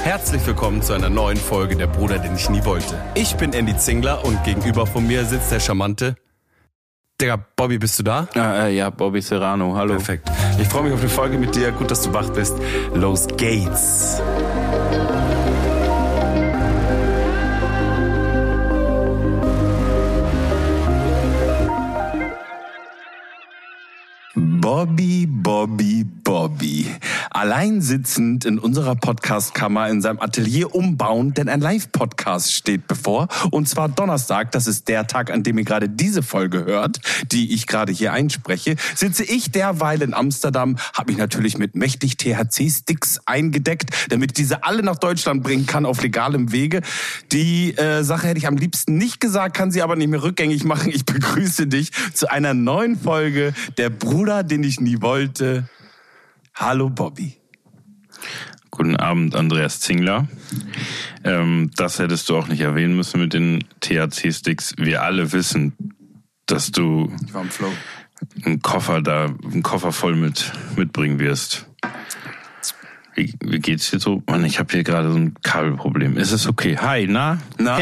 Herzlich willkommen zu einer neuen Folge Der Bruder, den ich nie wollte. Ich bin Andy Zingler und gegenüber von mir sitzt der charmante... Digga, Bobby, bist du da? Ja, Bobby Serrano, hallo. Perfekt. Ich freue mich auf die Folge mit dir. Gut, dass du wach bist. Los geht's. Bobby. Allein sitzend in unserer Podcastkammer in seinem Atelier umbauen, denn ein Live-Podcast steht bevor. Und zwar Donnerstag, das ist der Tag, an dem ihr gerade diese Folge hört, die ich gerade hier einspreche, sitze ich derweil in Amsterdam, habe mich natürlich mit mächtig THC-Sticks eingedeckt, damit ich diese alle nach Deutschland bringen kann auf legalem Wege. Die Sache hätte ich am liebsten nicht gesagt, kann sie aber nicht mehr rückgängig machen. Ich begrüße dich zu einer neuen Folge Der Bruder, den ich nie wollte. Hallo Bobby. Guten Abend, Andreas Zingler. Das hättest du auch nicht erwähnen müssen mit den THC-Sticks. Wir alle wissen, dass du Ich war im Flow. einen Koffer voll mitbringen wirst. Wie geht's dir so? Mann, ich habe hier gerade so ein Kabelproblem. Ist es okay? Hi, na?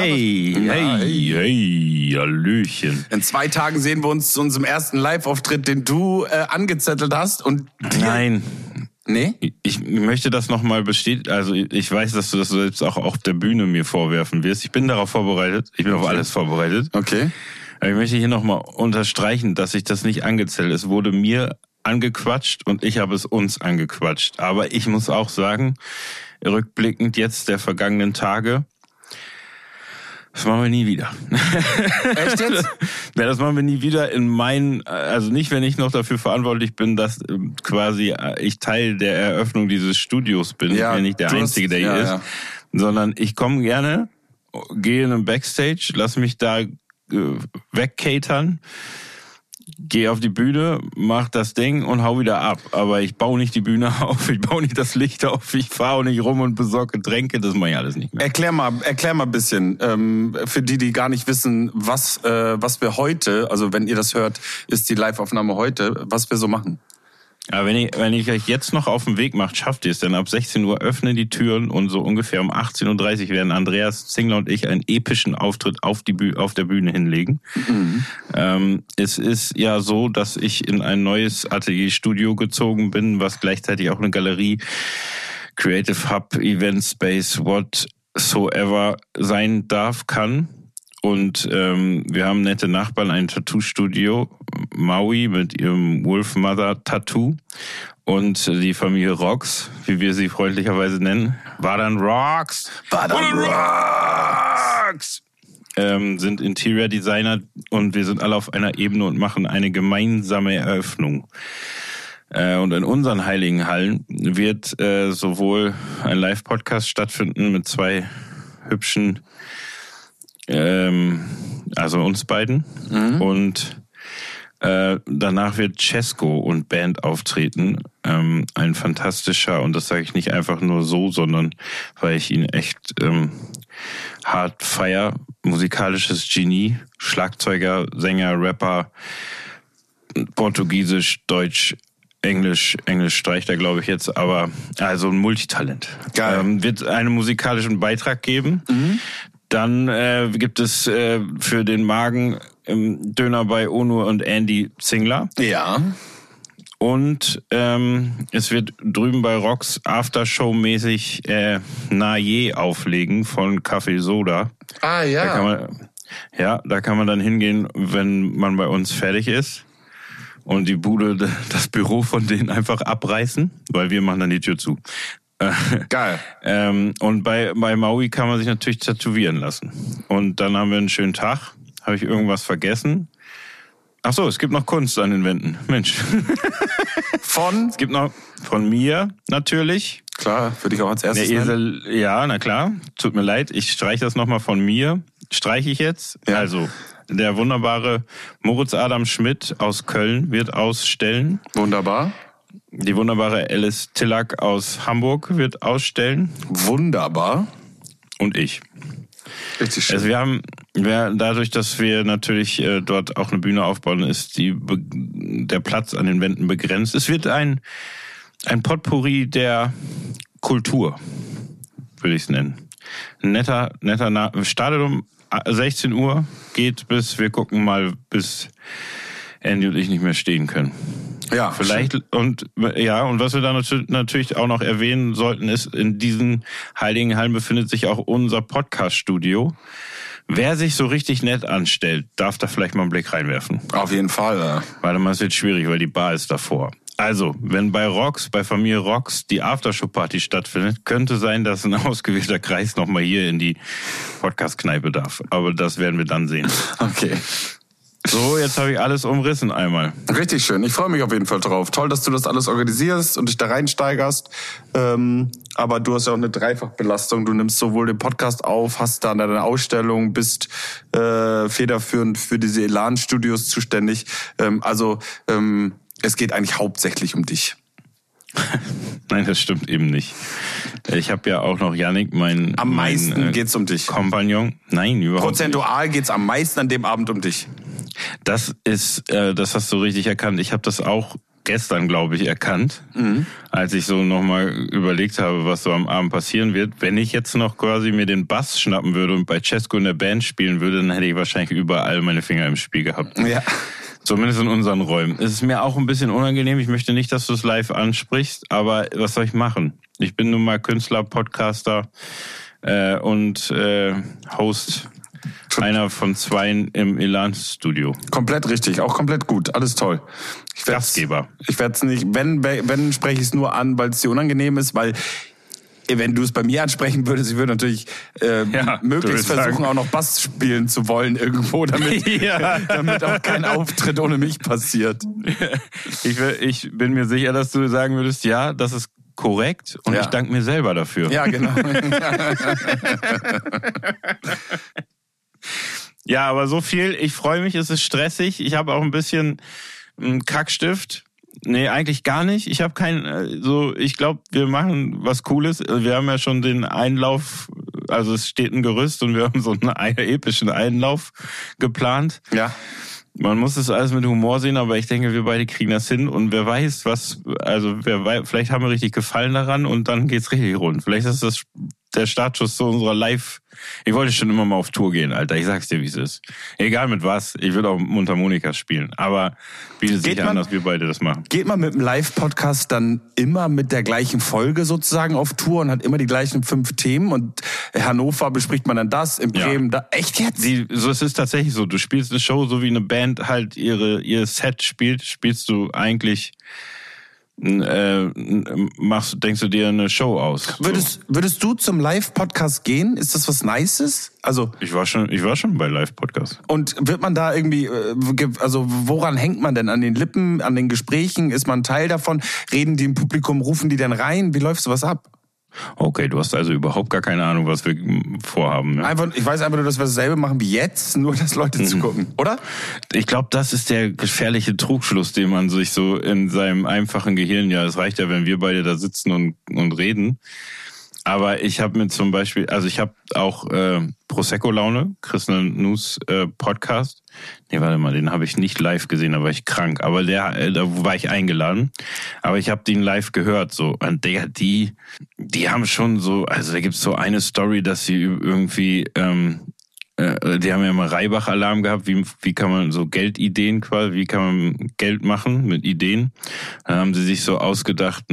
Hey, Hallöchen. In 2 Tagen sehen wir uns zu unserem ersten Live-Auftritt, den du angezettelt hast. Und Nein. Nee? Ich möchte das nochmal bestätigen. Also ich weiß, dass du das selbst auch auf der Bühne mir vorwerfen wirst. Ich bin darauf vorbereitet. Ich bin auf alles vorbereitet. Okay. Aber ich möchte hier nochmal unterstreichen, dass ich das nicht angezettelt. Es wurde mir angequatscht und ich habe es uns angequatscht. Aber ich muss auch sagen, rückblickend jetzt der vergangenen Tage, das machen wir nie wieder. Echt jetzt? Ja, das machen wir nie wieder also nicht, wenn ich noch dafür verantwortlich bin, dass quasi ich Teil der Eröffnung dieses Studios bin, wenn ich der Einzige, der hier ist, sondern ich komme gerne, gehe in einen Backstage, lass mich da wegcatern, gehe auf die Bühne, mach das Ding und hau wieder ab. Aber ich baue nicht die Bühne auf, ich baue nicht das Licht auf, ich fahre auch nicht rum und besorge Getränke, das mache ich alles nicht mehr. Erklär mal ein bisschen, für die gar nicht wissen, was wir heute, also wenn ihr das hört, ist die Live-Aufnahme heute, was wir so machen. Aber wenn ich euch jetzt noch auf den Weg macht, schafft ihr es, denn ab 16 Uhr öffnen die Türen und so ungefähr um 18.30 Uhr werden Andreas Zingler und ich einen epischen Auftritt auf der Bühne hinlegen. Mhm. Es ist ja so, dass ich in ein neues Atelierstudio gezogen bin, was gleichzeitig auch eine Galerie, Creative Hub, Event Space, whatsoever sein kann. Und wir haben nette Nachbarn, ein Tattoo-Studio, Maui mit ihrem Wolfmother Tattoo und die Familie Rocks, wie wir sie freundlicherweise nennen. Wadan Rocks! Sind Interior Designer und wir sind alle auf einer Ebene und machen eine gemeinsame Eröffnung. Und in unseren heiligen Hallen wird sowohl ein Live-Podcast stattfinden mit 2 hübschen also uns beiden. Mhm. Und danach wird Cesco und Band auftreten. Ein fantastischer, und das sage ich nicht einfach nur so, sondern weil ich ihn echt hart feier, musikalisches Genie, Schlagzeuger, Sänger, Rapper, Portugiesisch, Deutsch, Englisch streicht er, glaube ich, jetzt, aber also ein Multitalent. Geil. Wird einen musikalischen Beitrag geben. Mhm. Dann gibt es für den Magen Döner bei Onur und Andy Zingler. Ja. Und es wird drüben bei Rocks Aftershow-mäßig Naje auflegen von Café Soda. Ah, ja. Da kann man dann hingehen, wenn man bei uns fertig ist. Und die Bude, das Büro von denen einfach abreißen, weil wir machen dann die Tür zu. Geil. Und bei Maui kann man sich natürlich tätowieren lassen. Und dann haben wir einen schönen Tag. Habe ich irgendwas vergessen? Ach so, es gibt noch Kunst an den Wänden. Mensch. Es gibt noch von mir natürlich. Klar, für dich auch als erstes. Der Esel, ja, na klar. Tut mir leid, ich streiche das nochmal von mir. Streiche ich jetzt. Ja. Also, der wunderbare Moritz Adam Schmidt aus Köln wird ausstellen. Wunderbar. Die wunderbare Alice Tillack aus Hamburg wird ausstellen. Wunderbar. Und ich. Richtig schön. Also dadurch, dass wir natürlich dort auch eine Bühne aufbauen, ist der Platz an den Wänden begrenzt. Es wird ein Potpourri der Kultur. würde ich es nennen. Netter startet um 16 Uhr, geht wir gucken mal, bis Andy und ich nicht mehr stehen können. Ja, vielleicht schön. Und was wir dann natürlich auch noch erwähnen sollten, ist, in diesen Heiligen Hallen befindet sich auch unser Podcast-Studio. Wer sich so richtig nett anstellt, darf da vielleicht mal einen Blick reinwerfen. Auf jeden Fall. Ja. Warte mal, es wird schwierig, weil die Bar ist davor. Also, wenn bei Familie Rocks die Aftershow-Party stattfindet, könnte sein, dass ein ausgewählter Kreis nochmal hier in die Podcast-Kneipe darf. Aber das werden wir dann sehen. Okay. So, jetzt habe ich alles umrissen einmal. Richtig schön. Ich freue mich auf jeden Fall drauf. Toll, dass du das alles organisierst und dich da reinsteigerst. Aber du hast ja auch eine Dreifachbelastung. Du nimmst sowohl den Podcast auf, hast da deine Ausstellung, bist federführend für diese Elan-Studios zuständig. Es geht eigentlich hauptsächlich um dich. Nein, das stimmt eben nicht. Ich habe ja auch noch Yannick, Am meisten geht's um dich. Kompagnon. Nein, überhaupt Prozentual geht's am meisten an dem Abend um dich. Das hast du richtig erkannt. Ich habe das auch gestern, glaube ich, erkannt, als ich so nochmal überlegt habe, was so am Abend passieren wird. Wenn ich jetzt noch quasi mir den Bass schnappen würde und bei Cesco in der Band spielen würde, dann hätte ich wahrscheinlich überall meine Finger im Spiel gehabt. Ja. Zumindest in unseren Räumen. Es ist mir auch ein bisschen unangenehm. Ich möchte nicht, dass du es live ansprichst, aber was soll ich machen? Ich bin nun mal Künstler, Podcaster und Host einer von zweien im Elan-Studio. Komplett richtig, auch komplett gut, alles toll. Gastgeber. Ich werde es nicht, wenn spreche ich es nur an, weil es dir unangenehm ist, weil wenn du es bei mir ansprechen würdest, ich würde natürlich möglichst versuchen, auch noch Bass spielen zu wollen irgendwo, damit auch kein Auftritt ohne mich passiert. Ich bin mir sicher, dass du sagen würdest, ja, das ist korrekt und ich danke mir selber dafür. Ja, genau. Ja, aber so viel. Ich freue mich, es ist stressig. Ich habe auch ein bisschen Kackstift. Nee, eigentlich gar nicht. Ich habe ich glaube, wir machen was Cooles. Wir haben ja schon den Einlauf, also es steht ein Gerüst und wir haben so einen epischen Einlauf geplant. Ja. Man muss es alles mit Humor sehen, aber ich denke, wir beide kriegen das hin und wer weiß, vielleicht haben wir richtig Gefallen daran und dann geht's richtig rund. Vielleicht ist das der Startschuss zu unserer Ich wollte schon immer mal auf Tour gehen, Alter. Ich sag's dir, wie es ist. Egal mit was. Ich will auch Mundharmonika spielen. Aber bietet sich an, dass wir beide das machen. Geht man mit dem Live-Podcast dann immer mit der gleichen Folge sozusagen auf Tour und hat immer die gleichen 5 Themen und Hannover bespricht man dann das, in Bremen da. Echt jetzt? Es ist tatsächlich so. Du spielst eine Show, so wie eine Band halt ihr Set spielst du eigentlich denkst du dir eine Show aus. Würdest du zum Live-Podcast gehen? Ist das was Nices? Also ich war schon bei Live-Podcast. Und wird man da irgendwie, woran hängt man denn? An den Lippen, an den Gesprächen? Ist man Teil davon? Reden die im Publikum, rufen die denn rein? Wie läuft sowas ab? Okay, du hast also überhaupt gar keine Ahnung, was wir vorhaben. Ne? Ich weiß einfach nur, dass wir dasselbe machen wie jetzt, nur dass Leute zugucken, oder? Ich glaube, das ist der gefährliche Trugschluss, den man sich so in seinem einfachen Gehirn, es reicht ja, wenn wir beide da sitzen und reden. Aber ich habe mir zum Beispiel, ich habe auch Prosecco-Laune, Chris Nus Podcast. Nee, warte mal, den habe ich nicht live gesehen, da war ich krank. Aber da war ich eingeladen. Aber ich habe den live gehört. So. Und die haben schon so, also da gibt's so eine Story, dass sie irgendwie, die haben ja mal Reibach-Alarm gehabt, wie kann man so Geldideen quasi, wie kann man Geld machen mit Ideen. Dann haben sie sich so ausgedacht,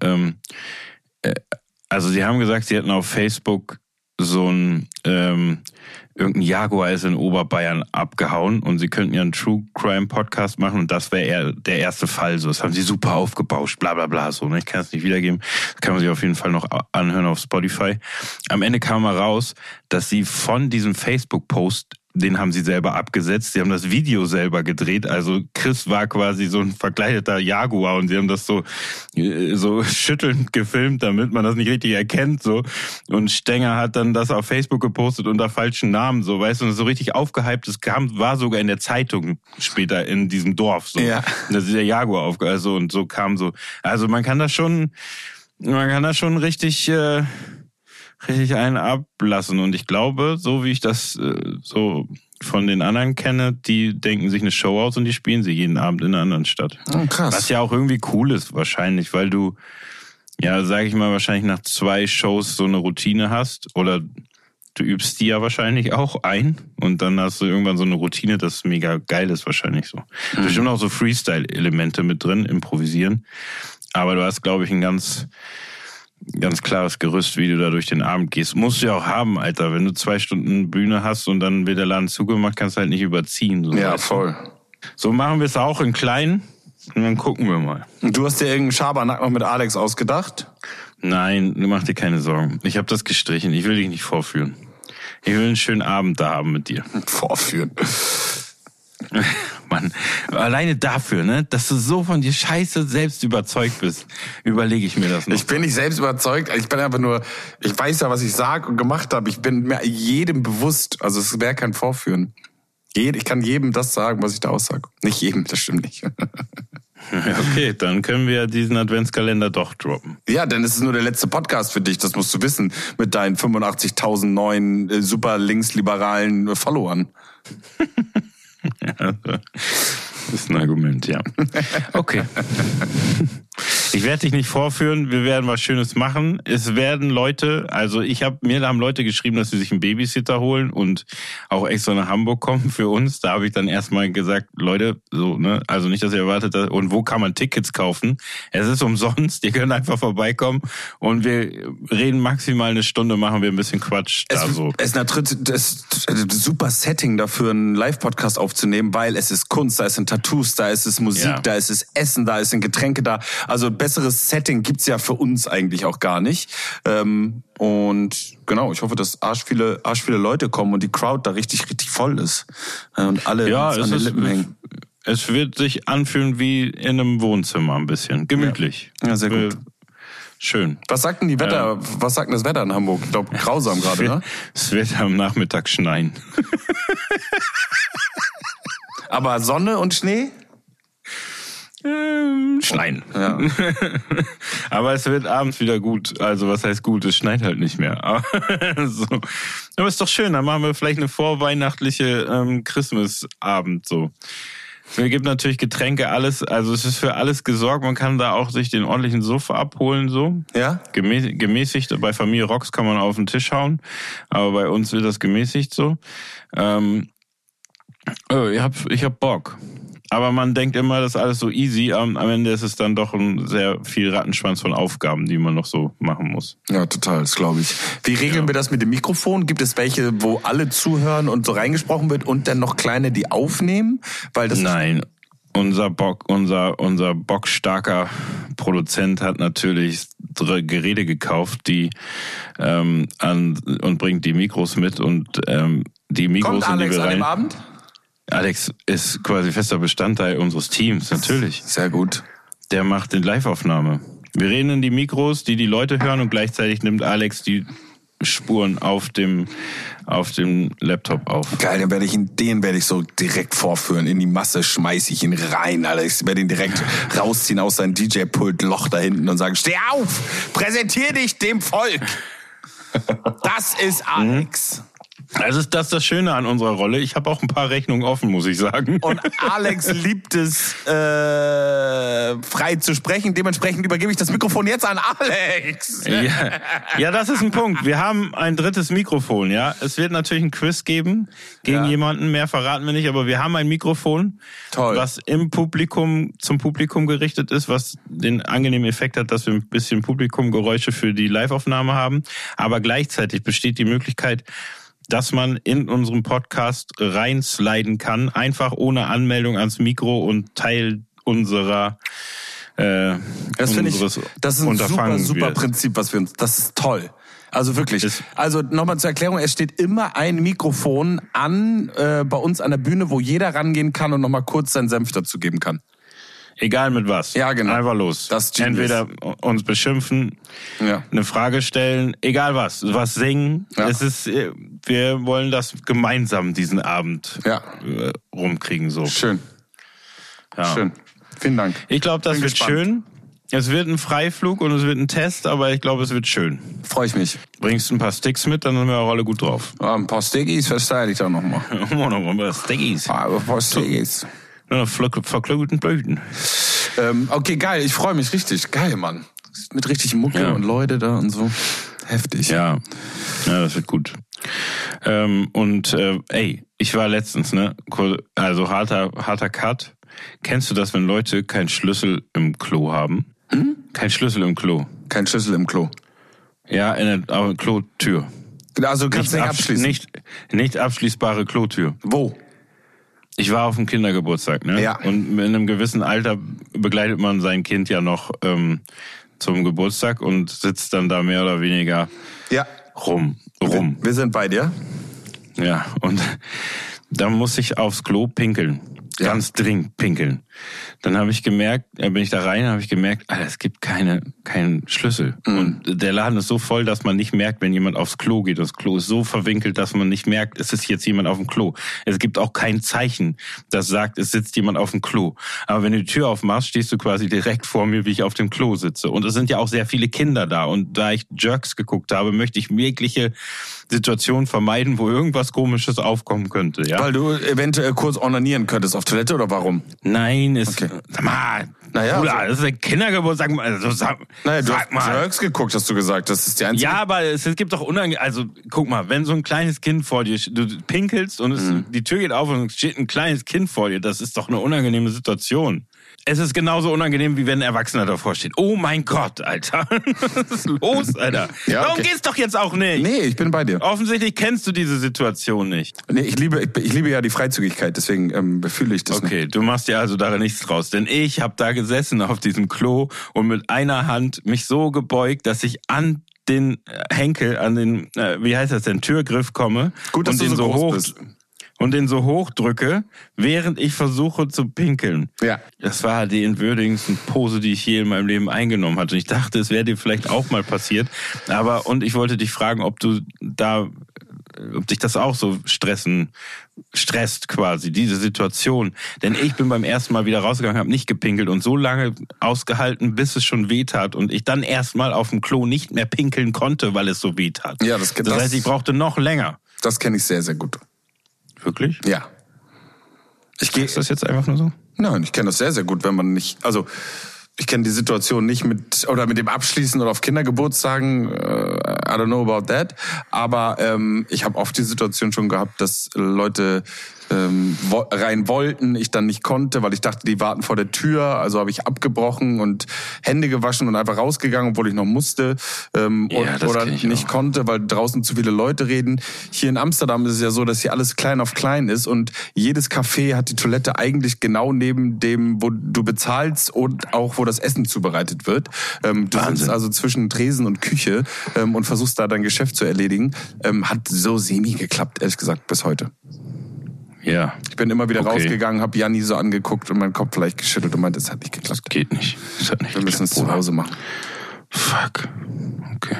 also sie haben gesagt, sie hätten auf Facebook so irgendein Jaguar ist in Oberbayern abgehauen und sie könnten ja einen True Crime Podcast machen und das wäre eher der erste Fall. So, das haben sie super aufgebauscht, bla bla bla. So, ne? Ich kann es nicht wiedergeben. Das kann man sich auf jeden Fall noch anhören auf Spotify. Am Ende kam mal raus, dass sie von diesem Facebook-Post, den haben sie selber abgesetzt. Sie haben das Video selber gedreht. Also Chris war quasi so ein verkleideter Jaguar und sie haben das so schüttelnd gefilmt, damit man das nicht richtig erkennt. So. Und Stenger hat dann das auf Facebook gepostet unter falschen Namen. So, weißt du, und so richtig aufgehypt. Das war sogar in der Zeitung später in diesem Dorf. So. Ja. Das ist der Jaguar und so kam so. Also man kann das schon richtig einen ablassen. Und ich glaube, so wie ich das so von den anderen kenne, die denken sich eine Show aus und die spielen sie jeden Abend in einer anderen Stadt. Oh, krass. Was ja auch irgendwie cool ist wahrscheinlich, weil du ja, sage ich mal, wahrscheinlich nach 2 Shows so eine Routine hast oder du übst die ja wahrscheinlich auch ein und dann hast du irgendwann so eine Routine, das mega geil ist wahrscheinlich so. Bestimmt auch so Freestyle-Elemente mit drin, improvisieren. Aber du hast, glaube ich, ein ganz klares Gerüst, wie du da durch den Abend gehst. Musst du ja auch haben, Alter. Wenn du 2 Stunden Bühne hast und dann wird der Laden zugemacht, kannst du halt nicht überziehen. So, ja, voll. So machen wir es auch in klein und dann gucken wir mal. Und du hast dir irgendeinen Schabernack noch mit Alex ausgedacht? Nein, du mach dir keine Sorgen. Ich habe das gestrichen. Ich will dich nicht vorführen. Ich will einen schönen Abend da haben mit dir. Vorführen. Mann, alleine dafür, ne, dass du so von dir scheiße selbst überzeugt bist, überlege ich mir das noch. Ich bin nicht selbst überzeugt, ich bin einfach nur, ich weiß ja, was ich sag und gemacht habe. Ich bin mir jedem bewusst, also es wäre kein Vorführen. Ich kann jedem das sagen, was ich da aussage. Nicht jedem, das stimmt nicht. Okay, dann können wir diesen Adventskalender doch droppen. Ja, denn es ist nur der letzte Podcast für dich, das musst du wissen, mit deinen 85.000 neuen super linksliberalen Followern. Ja, das ist ein Argument, ja. Okay. Ich werde dich nicht vorführen, wir werden was Schönes machen. Es werden Leute, also mir haben Leute geschrieben, dass sie sich einen Babysitter holen und auch extra nach Hamburg kommen für uns. Da habe ich dann erstmal gesagt, Leute, so, ne, also nicht, dass ihr erwartet, und wo kann man Tickets kaufen? Es ist umsonst, ihr könnt einfach vorbeikommen und wir reden maximal eine Stunde, machen wir ein bisschen Quatsch. Es ist ein super Setting dafür, einen Live-Podcast aufzunehmen, weil es ist Kunst, da sind Tattoos, da ist es Musik, ja. Da ist es Essen, da sind Getränke da. Also besseres Setting gibt's ja für uns eigentlich auch gar nicht. Und genau, ich hoffe, dass arsch viele Leute kommen und die Crowd da richtig voll ist. Und alle an den Lippen hängen. Es wird sich anfühlen wie in einem Wohnzimmer ein bisschen. Gemütlich. Ja, sehr gut. Schön. Was sagt denn was sagt denn das Wetter in Hamburg? Ich glaube, grausam gerade, ne? Es wird am Nachmittag schneien. Aber Sonne und Schnee? Schneien. Ja. Aber es wird abends wieder gut. Also was heißt gut? Es schneit halt nicht mehr. Aber, so. Aber ist doch schön. Dann machen wir vielleicht eine vorweihnachtliche Christmasabend so. Es gibt natürlich Getränke, alles. Also es ist für alles gesorgt. Man kann da auch sich den ordentlichen Sofa abholen so. Ja. Gemäßigt. Bei Familie Rocks kann man auf den Tisch hauen. Aber bei uns wird das gemäßigt so. Ich hab Bock. Aber man denkt immer, das ist alles so easy. Am Ende ist es dann doch ein sehr viel Rattenschwanz von Aufgaben, die man noch so machen muss. Ja, total, das glaube ich. Wie regeln wir das mit dem Mikrofon? Gibt es welche, wo alle zuhören und so reingesprochen wird und dann noch kleine, die aufnehmen? Weil das Nein, unser bockstarker Produzent hat natürlich Geräte gekauft, die und bringt die Mikros mit und die Mikros. Kommt Alex an dem Abend? Alex ist quasi fester Bestandteil unseres Teams, natürlich. Sehr gut. Der macht die Live-Aufnahme. Wir reden in die Mikros, die Leute hören und gleichzeitig nimmt Alex die Spuren auf dem Laptop auf. Geil, den werde ich so direkt vorführen. In die Masse schmeiße ich ihn rein, Alex. Ich werde ihn direkt rausziehen aus seinem DJ-Pult-Loch da hinten und sagen, steh auf! Präsentier dich dem Volk! Das ist Alex. Also ist das Schöne an unserer Rolle. Ich habe auch ein paar Rechnungen offen, muss ich sagen. Und Alex liebt es, frei zu sprechen. Dementsprechend übergebe ich das Mikrofon jetzt an Alex. Ja, das ist ein Punkt. Wir haben ein drittes Mikrofon, ja. Es wird natürlich ein Quiz geben gegen jemanden. Mehr verraten wir nicht, aber wir haben ein Mikrofon, was zum Publikum gerichtet ist, was den angenehmen Effekt hat, dass wir ein bisschen Publikumgeräusche für die Live-Aufnahme haben. Aber gleichzeitig besteht die Möglichkeit, dass man in unserem Podcast reinsliden kann, einfach ohne Anmeldung ans Mikro und Teil unserer das finde ich, das ist ein super Prinzip, was wir uns, das ist toll. Also wirklich. Also nochmal zur Erklärung, es steht immer ein Mikrofon an bei uns an der Bühne, wo jeder rangehen kann und nochmal kurz seinen Senf dazu geben kann. Egal mit was. Ja, genau. Einfach los. Entweder uns beschimpfen, eine Frage stellen, egal was singen. Ja. Wir wollen das gemeinsam diesen Abend rumkriegen. So. Schön. Ja. Schön. Vielen Dank. Ich glaube, das wird schön. Es wird ein Freiflug und es wird ein Test, aber ich glaube, es wird schön. Freue ich mich. Bringst du ein paar Sticks mit, dann sind wir auch alle gut drauf. Ja, ein paar Stickies verstehe ich dann nochmal. Ein paar Stickies. Ein paar Stickies. Verklügelten Blüten. Okay, geil. Ich freue mich richtig. Geil, Mann. Mit richtig Mucke und Leute da und so. Heftig. Ja, das wird gut. Ich war letztens, also harter Cut. Kennst du das, wenn Leute keinen Schlüssel im Klo haben? Kein Schlüssel im Klo. Kein Schlüssel im Klo. Ja, in der Klotür. Also kannst du nicht abschließen? Nicht abschließbare Klotür. Wo? Ich war auf dem Kindergeburtstag, ne? Ja. Und in einem gewissen Alter begleitet man sein Kind ja noch zum Geburtstag und sitzt dann da mehr oder weniger rum. Wir sind bei dir. Ja, und da muss ich aufs Klo pinkeln. Ganz dringend pinkeln. Dann bin ich da rein, habe ich gemerkt, Alter, es gibt keinen Schlüssel. Und der Laden ist so voll, dass man nicht merkt, wenn jemand aufs Klo geht. Das Klo ist so verwinkelt, dass man nicht merkt, es ist jetzt jemand auf dem Klo. Es gibt auch kein Zeichen, das sagt, es sitzt jemand auf dem Klo. Aber wenn du die Tür aufmachst, stehst du quasi direkt vor mir, wie ich auf dem Klo sitze. Und es sind ja auch sehr viele Kinder da. Und da ich Jerks geguckt habe, möchte ich jegliche Situation vermeiden, wo irgendwas Komisches aufkommen könnte. Ja? Weil du eventuell kurz onanieren könntest auf Toilette oder warum? Nein, Okay. Sag mal, Naja, Bruder, das ist ein Kindergeburtstag. Sag du hast mal. Jerks geguckt, hast du gesagt. Das ist die einzige. Ja, aber es gibt doch also guck mal, wenn so ein kleines Kind vor dir, du pinkelst und die Tür geht auf und es steht ein kleines Kind vor dir, das ist doch eine unangenehme Situation. Es ist genauso unangenehm, wie wenn ein Erwachsener davor steht. Oh mein Gott, Alter. Was ist los, Alter? Ja, okay. Darum geht's doch jetzt auch nicht. Nee, ich bin bei dir. Offensichtlich kennst du diese Situation nicht. Nee, ich liebe ja die Freizügigkeit, deswegen befühle ich das nicht. Okay, du machst ja also daran nichts draus. Denn ich habe da gesessen auf diesem Klo und mit einer Hand mich so gebeugt, dass ich an den Henkel, an den, wie heißt das denn, Türgriff komme. Gut, dass und du den so groß hoch bist. Und den so hoch drücke, während ich versuche zu pinkeln. Ja. Das war die entwürdigendste Pose, die ich je in meinem Leben eingenommen hatte. Und ich dachte, es wäre dir vielleicht auch mal passiert. Und ich wollte dich fragen, ob dich das auch so stresst quasi, diese Situation. Denn ich bin beim ersten Mal wieder rausgegangen, habe nicht gepinkelt und so lange ausgehalten, bis es schon wehtat und ich dann erstmal auf dem Klo nicht mehr pinkeln konnte, weil es so wehtat. Ja, das heißt, ich brauchte noch länger. Das kenne ich sehr, sehr gut. Wirklich? Ja. Ist das jetzt einfach nur so? Nein, ich kenne das sehr, sehr gut, wenn man nicht, also ich kenne die Situation nicht mit dem Abschließen oder auf Kindergeburtstagen, I don't know about that, aber ich habe oft die Situation schon gehabt, dass Leute rein wollten, ich dann nicht konnte, weil ich dachte, die warten vor der Tür, also habe ich abgebrochen und Hände gewaschen und einfach rausgegangen, obwohl ich noch musste oder nicht konnte, weil draußen zu viele Leute reden. Hier in Amsterdam ist es ja so, dass hier alles klein auf klein ist und jedes Café hat die Toilette eigentlich genau neben dem, wo du bezahlst und auch wo das Essen zubereitet wird. Du sitzt also zwischen Tresen und Küche und versuchst da dein Geschäft zu erledigen. Hat so semi geklappt, ehrlich gesagt, bis heute. Ja. Ich bin immer wieder rausgegangen, habe Janni so angeguckt und meinen Kopf vielleicht geschüttelt und meinte, es hat nicht geklappt. Das geht nicht. Wir müssen es zu Hause machen. Fuck. Okay.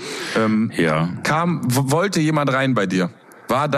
Ja. Wollte jemand rein bei dir? War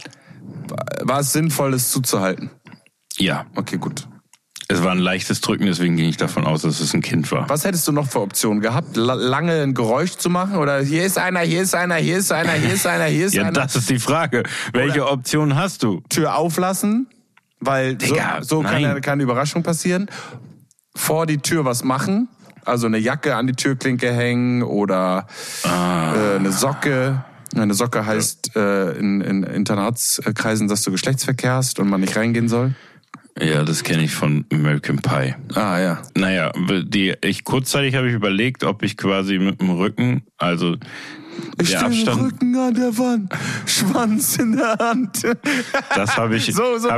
es sinnvoll, es zuzuhalten? Ja. Okay, gut. Es war ein leichtes Drücken, deswegen ging ich davon aus, dass es ein Kind war. Was hättest du noch für Optionen gehabt? Lange ein Geräusch zu machen? Oder hier ist einer, hier ist einer, hier ist einer, hier ist einer, hier ist einer? Ja, das ist die Frage. Welche Option hast du? Tür auflassen, weil Digga, so kann ja keine Überraschung passieren. Vor die Tür was machen, also eine Jacke an die Türklinke hängen oder eine Socke. Eine Socke heißt in Internatskreisen, dass du Geschlechtsverkehr hast und man nicht reingehen soll. Ja, das kenne ich von American Pie. Ah, ja. Naja, kurzzeitig habe ich überlegt, ob ich quasi mit dem Rücken, also ich stehe mit dem Rücken an der Wand, Schwanz in der Hand. Das habe ich,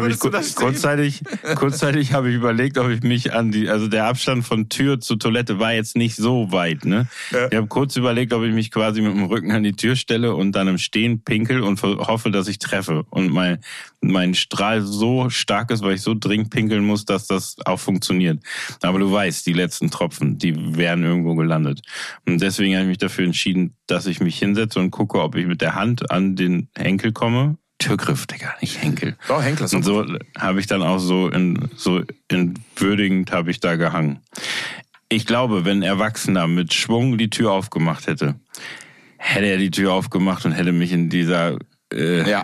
kurzzeitig habe ich überlegt, ob ich mich also der Abstand von Tür zu Toilette war jetzt nicht so weit, ne? Ja. Ich habe kurz überlegt, ob ich mich quasi mit dem Rücken an die Tür stelle und dann im Stehen pinkel und hoffe, dass ich treffe. Und mein Strahl so stark ist, weil ich so dringend pinkeln muss, dass das auch funktioniert. Aber du weißt, die letzten Tropfen, die wären irgendwo gelandet. Und deswegen habe ich mich dafür entschieden, dass ich mich hinsetze und gucke, ob ich mit der Hand an den Henkel komme. Türgriff, Digga, nicht Henkel. Oh, Henkel. Und so habe ich dann auch so würdigend habe ich da gehangen. Ich glaube, wenn ein Erwachsener mit Schwung die Tür aufgemacht hätte er die Tür aufgemacht und hätte mich in dieser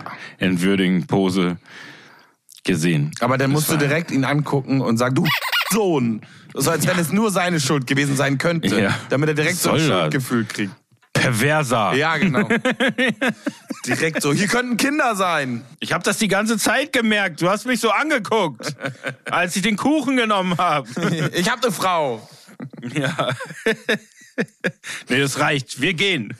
entwürdigenden Pose gesehen. Aber dann musst du direkt ihn angucken und sagen, du Sohn. So als wenn es nur seine Schuld gewesen sein könnte. Ja. Damit er direkt so ein Schuldgefühl kriegt. Perverser. Ja, genau. Direkt so, hier könnten Kinder sein. Ich habe das die ganze Zeit gemerkt. Du hast mich so angeguckt, als ich den Kuchen genommen habe. Ich habe eine Frau. Ja. Nee, das reicht. Wir gehen.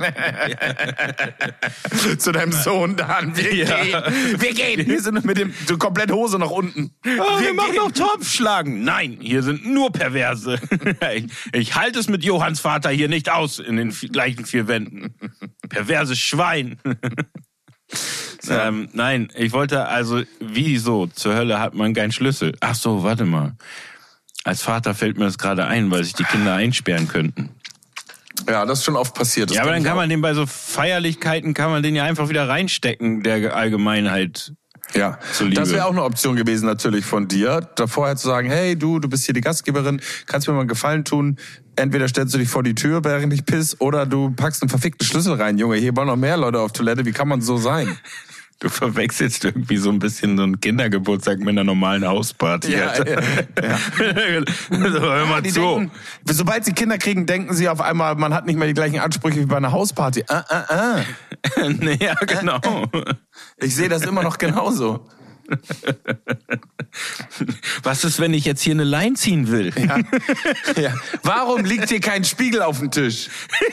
Zu deinem Sohn dann. Wir gehen. Wir sind mit dem so komplett Hose nach unten. Wir machen noch Topfschlagen. Nein, hier sind nur Perverse. Ich halte es mit Johanns Vater hier nicht aus in den gleichen 4 Wänden. Perverses Schwein. Nein, ich wollte also, wieso zur Hölle hat man keinen Schlüssel? Ach so, warte mal. Als Vater fällt mir das gerade ein, weil sich die Kinder einsperren könnten. Ja, das ist schon oft passiert. Das ja, aber dann kann man den bei so Feierlichkeiten, kann man den ja einfach wieder reinstecken, der Allgemeinheit. Ja, zuliebe. Das wäre auch eine Option gewesen natürlich von dir, da vorher zu sagen, hey du bist hier die Gastgeberin, kannst mir mal einen Gefallen tun, entweder stellst du dich vor die Tür, während ich piss, oder du packst einen verfickten Schlüssel rein, Junge, hier wollen noch mehr Leute auf Toilette, wie kann man so sein? Du verwechselst irgendwie so ein bisschen so einen Kindergeburtstag mit einer normalen Hausparty. Ja. Hör mal zu. Denken, sobald sie Kinder kriegen, denken sie auf einmal, man hat nicht mehr die gleichen Ansprüche wie bei einer Hausparty. Nee, ja, genau. Ich sehe das immer noch genauso. Was ist, wenn ich jetzt hier eine Line ziehen will? Ja. Ja. Warum liegt hier kein Spiegel auf dem Tisch?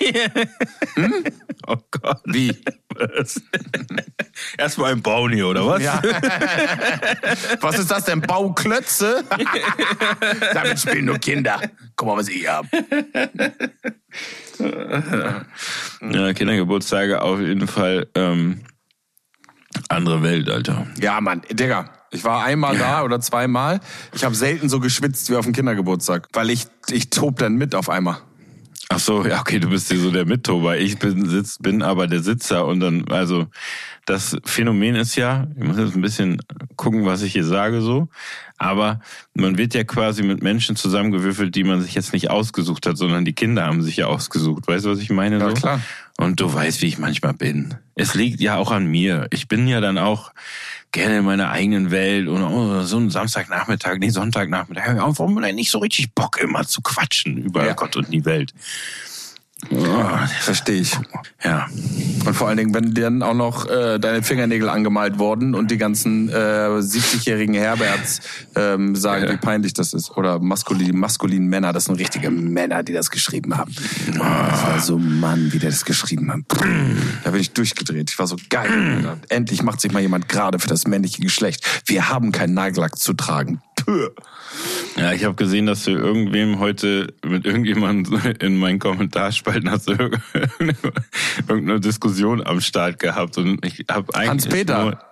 Oh Gott. Wie? Was? Erstmal ein Brownie, oder was? Ja. Was ist das denn? Bauklötze? Damit spielen nur Kinder. Guck mal, was ich hab. Ja, Kindergeburtstage auf jeden Fall andere Welt, Alter. Ja, Mann, Digga. Ich war einmal da oder zweimal. Ich habe selten so geschwitzt wie auf dem Kindergeburtstag. Weil ich tob dann mit auf einmal. Ach so, ja, okay, du bist hier so der Mittober. Ich bin aber der Sitzer und dann, also, das Phänomen ist ja, ich muss jetzt ein bisschen gucken, was ich hier sage so, aber man wird ja quasi mit Menschen zusammengewürfelt, die man sich jetzt nicht ausgesucht hat, sondern die Kinder haben sich ja ausgesucht. Weißt du, was ich meine? Ja, so? Klar. Und du weißt, wie ich manchmal bin. Es liegt ja auch an mir. Ich bin ja dann auch gerne in meiner eigenen Welt und so ein Sonntagnachmittag, warum hat er nicht so richtig Bock immer zu quatschen über Gott und die Welt? Ja, verstehe ich. Ja. Und vor allen Dingen, wenn dir dann auch noch deine Fingernägel angemalt wurden und die ganzen 70-jährigen Herberts sagen, wie peinlich das ist. Oder maskulinen Männer, das sind richtige Männer, die das geschrieben haben. Das war so Mann, wie der das geschrieben hat. Da bin ich durchgedreht. Ich war so geil. Alter. Endlich macht sich mal jemand gerade für das männliche Geschlecht. Wir haben keinen Nagellack zu tragen. Puh. Ja, ich habe gesehen, dass du irgendwem heute mit irgendjemandem in meinen Kommentarspalten hast du irgendeine Diskussion am Start gehabt und ich habe eigentlich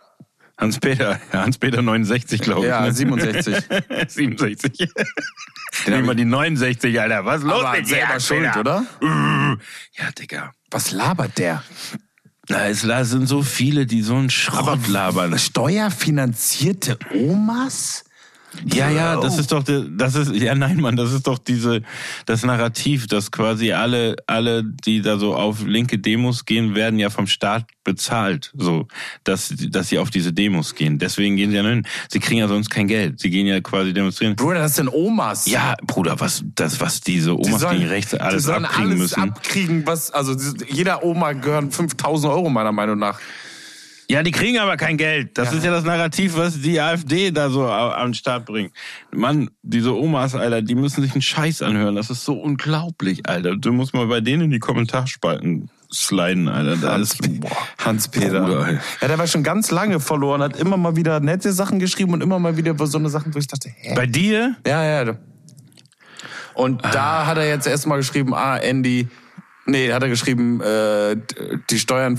Hans-Peter 69, glaube ich. Ja, ne? 67. 67. Nehmen wir die 69, Alter. Was los Aber mit selber dir, schuld, oder? Ja, Digga. Was labert der? Na, es sind so viele, die so einen Schrott labern. Steuerfinanzierte Omas? Ja, das ist doch das ist doch das Narrativ, dass quasi alle, die da so auf linke Demos gehen, werden ja vom Staat bezahlt, so, dass sie auf diese Demos gehen. Deswegen gehen sie ja hin. Sie kriegen ja sonst kein Geld. Sie gehen ja quasi demonstrieren. Bruder, das sind Omas. Ja, Bruder, was diese Omas gegen rechts alles abkriegen müssen. Abkriegen, jeder Oma gehören 5.000 Euro meiner Meinung nach. Ja, die kriegen aber kein Geld. Das ist ja das Narrativ, was die AfD da so an den Start bringt. Mann, diese Omas, Alter, die müssen sich einen Scheiß anhören. Das ist so unglaublich, Alter. Du musst mal bei denen in die Kommentarspalten sliden, Alter. Hans-Peter. Bruder, ja, der war schon ganz lange verloren, hat immer mal wieder nette Sachen geschrieben und immer mal wieder so eine Sachen, wo ich dachte, hä? Bei dir? Ja. Und da hat er jetzt erstmal geschrieben, Andy... Nee, hat er geschrieben, die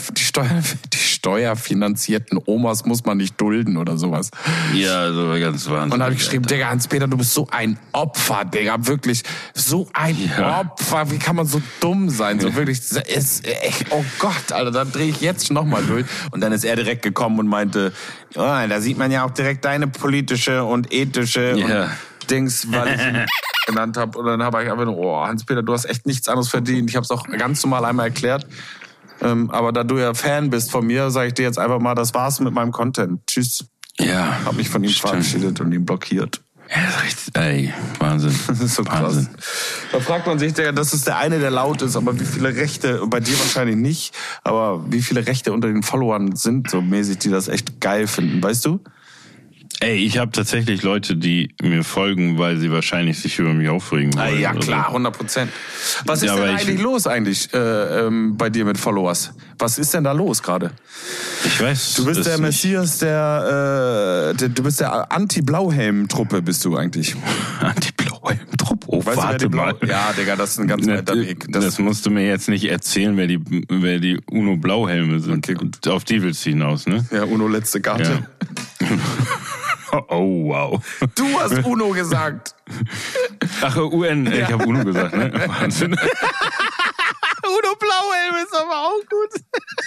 steuerfinanzierten Omas muss man nicht dulden oder sowas. Ja, so ganz wahnsinnig. Und dann habe ich geschrieben, Digga, Hans-Peter, du bist so ein Opfer, Digga, wirklich, so ein Opfer, wie kann man so dumm sein, so wirklich, oh Gott, Alter, da drehe ich jetzt nochmal durch. Und dann ist er direkt gekommen und meinte, da sieht man ja auch direkt deine politische und ethische und Dings, weil ich ihn genannt habe. Und dann habe ich einfach nur, Hans-Peter, du hast echt nichts anderes verdient. Ich habe es auch ganz normal einmal erklärt. Aber da du ja Fan bist von mir, sage ich dir jetzt einfach mal, das war's mit meinem Content. Tschüss. Ja. Habe mich von ihm verabschiedet und ihn blockiert. Ja, das ist richtig, ey, Wahnsinn. Das ist so Wahnsinn. krass. Da fragt man sich, das ist der eine, der laut ist, aber wie viele Rechte, bei dir wahrscheinlich nicht, aber wie viele Rechte unter den Followern sind so mäßig, die das echt geil finden, weißt du? Ey, ich habe tatsächlich Leute, die mir folgen, weil sie wahrscheinlich sich über mich aufregen wollen. Ja, klar, 100%. Was ist denn eigentlich los bei dir mit Followers? Was ist denn da los gerade? Ich weiß. Du bist der Messias du bist der Anti-Blauhelm-Truppe, bist du eigentlich. Anti-Blauhelm-Truppe? Oh, weißt warte mal. Ja, Digga, das ist ein ganz weiter Weg. Das musst du mir jetzt nicht erzählen, wer die UNO-Blauhelme sind. Okay, gut. Auf die willst du hinaus, ne? Ja, UNO letzte Karte. Ja. Oh, wow. Du hast UNO gesagt. Ach, UN. Ja. Ich habe UNO gesagt, ne? Wahnsinn. UNO Blauhelm ist aber auch gut.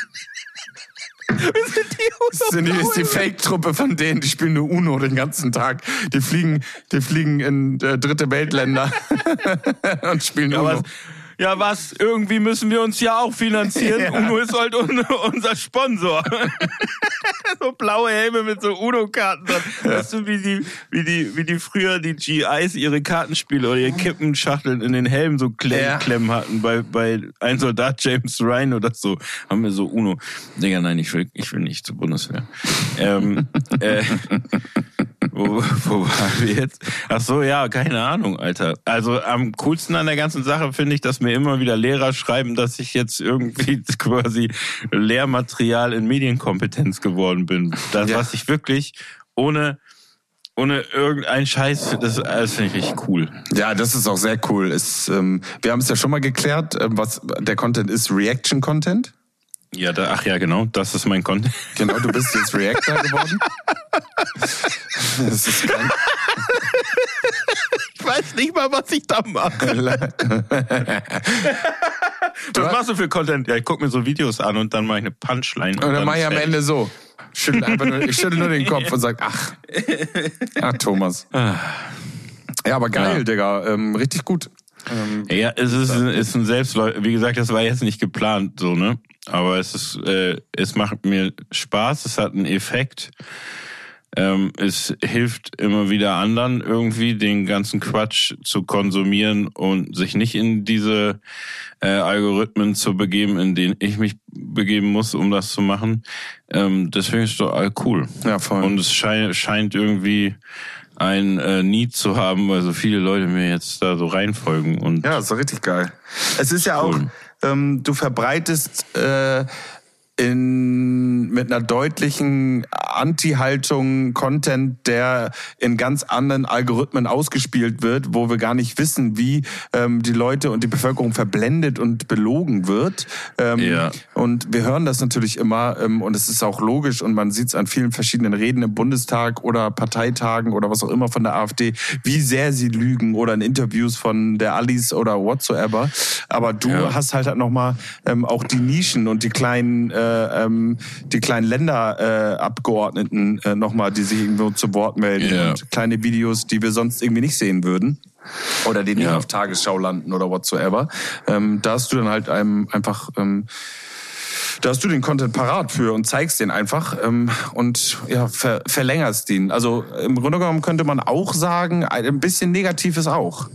Wir sind die UNO Blauhelme. Ist die Fake-Truppe von denen, die spielen nur UNO den ganzen Tag. Die fliegen in dritte Weltländer und spielen UNO. Ja, was? Irgendwie müssen wir uns ja auch finanzieren. Ja. UNO ist halt unser Sponsor. So blaue Helme mit so UNO-Karten dran. Ja. Weißt du, wie die früher die GIs ihre Kartenspiele oder ihre Kippenschachteln in den Helmen so Klemmen hatten bei ein Soldat James Ryan oder so. Haben wir so UNO. Digga, nein, ich will nicht zur Bundeswehr. Wo waren wir jetzt? Ach so, ja, keine Ahnung, Alter. Also am coolsten an der ganzen Sache finde ich, dass mir immer wieder Lehrer schreiben, dass ich jetzt irgendwie quasi Lehrmaterial in Medienkompetenz geworden bin. Das, was ich wirklich ohne irgendeinen Scheiß, das finde ich richtig cool. Ja, das ist auch sehr cool. Wir haben es ja schon mal geklärt, was der Content ist, Reaction-Content. Ja, genau, das ist mein Content. Genau, du bist jetzt Reactor geworden. Das ist geil. Ich weiß nicht mal, was ich da mache. Was machst du für Content? Ja, ich gucke mir so Videos an und dann mache ich eine Punchline. Und dann mache ich am Ende so. Ich schüttel nur den Kopf und sag, ach Thomas. Ja, aber geil, Digga. Richtig gut. Ja, es ist ein Selbstläufer. Wie gesagt, das war jetzt nicht geplant, so, ne? Aber es macht mir Spaß, es hat einen Effekt. Es hilft immer wieder anderen irgendwie, den ganzen Quatsch zu konsumieren und sich nicht in diese Algorithmen zu begeben, in denen ich mich begeben muss, um das zu machen. Deswegen ist es doch all cool. Ja, voll. Und es scheint irgendwie ein Need zu haben, weil so viele Leute mir jetzt da so reinfolgen. Und ja, ist doch richtig geil. Es ist ja cool. Auch, du verbreitest mit einer deutlichen Anti-Haltung Content, der in ganz anderen Algorithmen ausgespielt wird, wo wir gar nicht wissen, wie die Leute und die Bevölkerung verblendet und belogen wird. Und wir hören das natürlich immer und es ist auch logisch und man sieht es an vielen verschiedenen Reden im Bundestag oder Parteitagen oder was auch immer von der AfD, wie sehr sie lügen oder in Interviews von der Alice oder whatsoever. Aber du hast halt nochmal auch die Nischen und die kleinen Länderabgeordneten nochmal, die sich irgendwo zu Wort melden und kleine Videos, die wir sonst irgendwie nicht sehen würden oder die nicht auf Tagesschau landen oder whatsoever. Da hast du dann halt einfach da hast du den Content parat für und zeigst den einfach und verlängerst ihn. Also im Grunde genommen könnte man auch sagen, ein bisschen Negatives auch.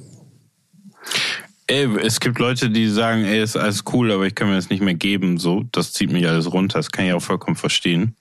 Es gibt Leute, die sagen, ist alles cool, aber ich kann mir das nicht mehr geben, so. Das zieht mich alles runter, das kann ich auch vollkommen verstehen.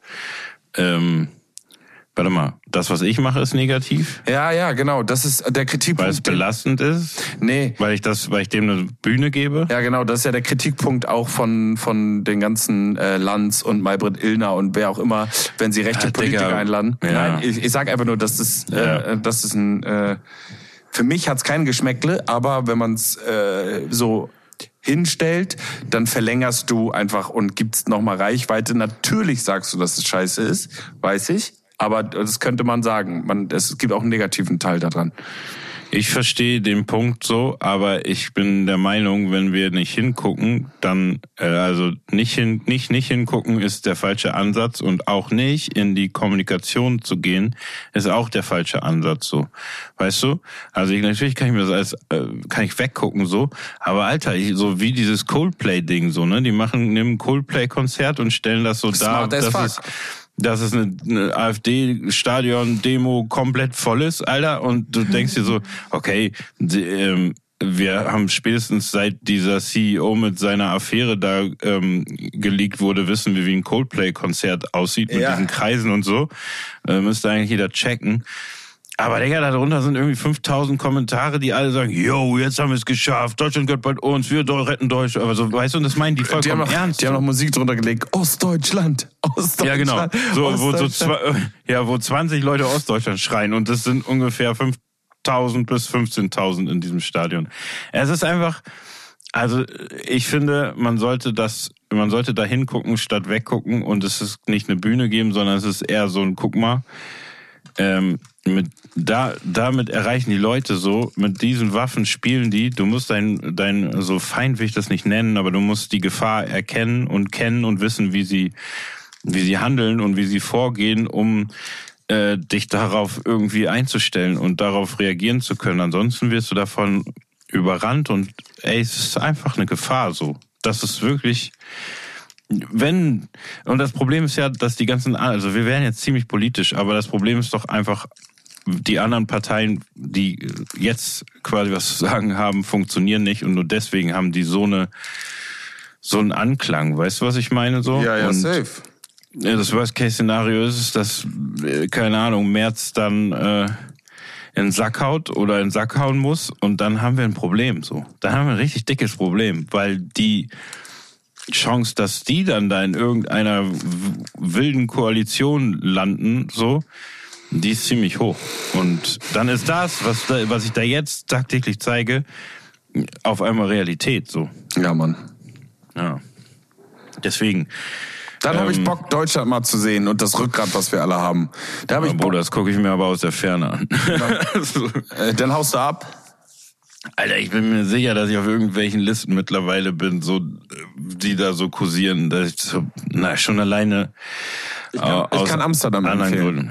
Warte mal, das, was ich mache, ist negativ? Ja, genau, das ist der Kritikpunkt. Weil es belastend ist? Nee. Weil ich dem eine Bühne gebe? Ja, genau, das ist ja der Kritikpunkt auch von den ganzen Lanz und Maybrit Illner und wer auch immer, wenn sie rechte Politiker einladen. Ja. Nein, ich sag einfach nur, das ist ein... Für mich hat's kein Geschmäckle, aber wenn man's so hinstellt, dann verlängerst du einfach und gibst nochmal Reichweite. Natürlich sagst du, dass es scheiße ist, weiß ich, aber das könnte man sagen. Es gibt auch einen negativen Teil daran. Ich verstehe den Punkt so, aber ich bin der Meinung, wenn wir nicht hingucken, dann nicht hingucken ist der falsche Ansatz und auch nicht in die Kommunikation zu gehen, ist auch der falsche Ansatz so. Weißt du? Also natürlich kann ich mir das kann ich weggucken so, aber Alter, so wie dieses Coldplay Ding so, ne, die nehmen ein Coldplay Konzert und stellen das so dar, dass es eine AfD-Stadion-Demo komplett voll ist, Alter, und du denkst dir so, okay, wir haben spätestens seit dieser CEO mit seiner Affäre da geleakt wurde, wissen wir, wie ein Coldplay-Konzert aussieht mit diesen Kreisen und so. Müsste eigentlich jeder checken. Aber Digga, darunter sind irgendwie 5000 Kommentare, die alle sagen, yo, jetzt haben wir es geschafft, Deutschland gehört bald uns, wir retten Deutschland. Also, weißt du, und das meinen die vollkommen ernst. Die haben noch Musik drunter gelegt, Ostdeutschland. Ja, genau. Wo 20 Leute Ostdeutschland schreien und das sind ungefähr 5.000 bis 15.000 in diesem Stadion. Es ist einfach, also ich finde, man sollte da hingucken statt weggucken und es ist nicht eine Bühne geben, sondern es ist eher so ein, guck mal, damit erreichen die Leute so, mit diesen Waffen spielen die, du musst dein so Feind will ich das nicht nennen, aber du musst die Gefahr erkennen und kennen und wissen, wie sie handeln und wie sie vorgehen, um dich darauf irgendwie einzustellen und darauf reagieren zu können. Ansonsten wirst du davon überrannt und es ist einfach eine Gefahr so. Das ist wirklich, und das Problem ist ja, dass die ganzen, also wir werden jetzt ziemlich politisch, aber das Problem ist doch einfach, die anderen Parteien, die jetzt quasi was zu sagen haben, funktionieren nicht und nur deswegen haben die so einen Anklang. Weißt du, was ich meine? So? Ja, safe. Das Worst-Case-Szenario ist, dass, keine Ahnung, Merz dann in den Sack haut oder in den Sack hauen muss und dann haben wir ein Problem. So, dann haben wir ein richtig dickes Problem, weil die Chance, dass die dann da in irgendeiner wilden Koalition landen, so, die ist ziemlich hoch. Und dann ist das, was ich da jetzt tagtäglich zeige, auf einmal Realität, so. Ja, Mann. Ja. Deswegen. Dann habe ich Bock, Deutschland mal zu sehen und das Rückgrat, was wir alle haben. Da habe ich Bock. Das gucke ich mir aber aus der Ferne an. Dann haust du ab. Alter, ich bin mir sicher, dass ich auf irgendwelchen Listen mittlerweile bin, so, die da so kursieren. Dass ich so, schon alleine. Ich kann Amsterdam empfehlen. Gründen.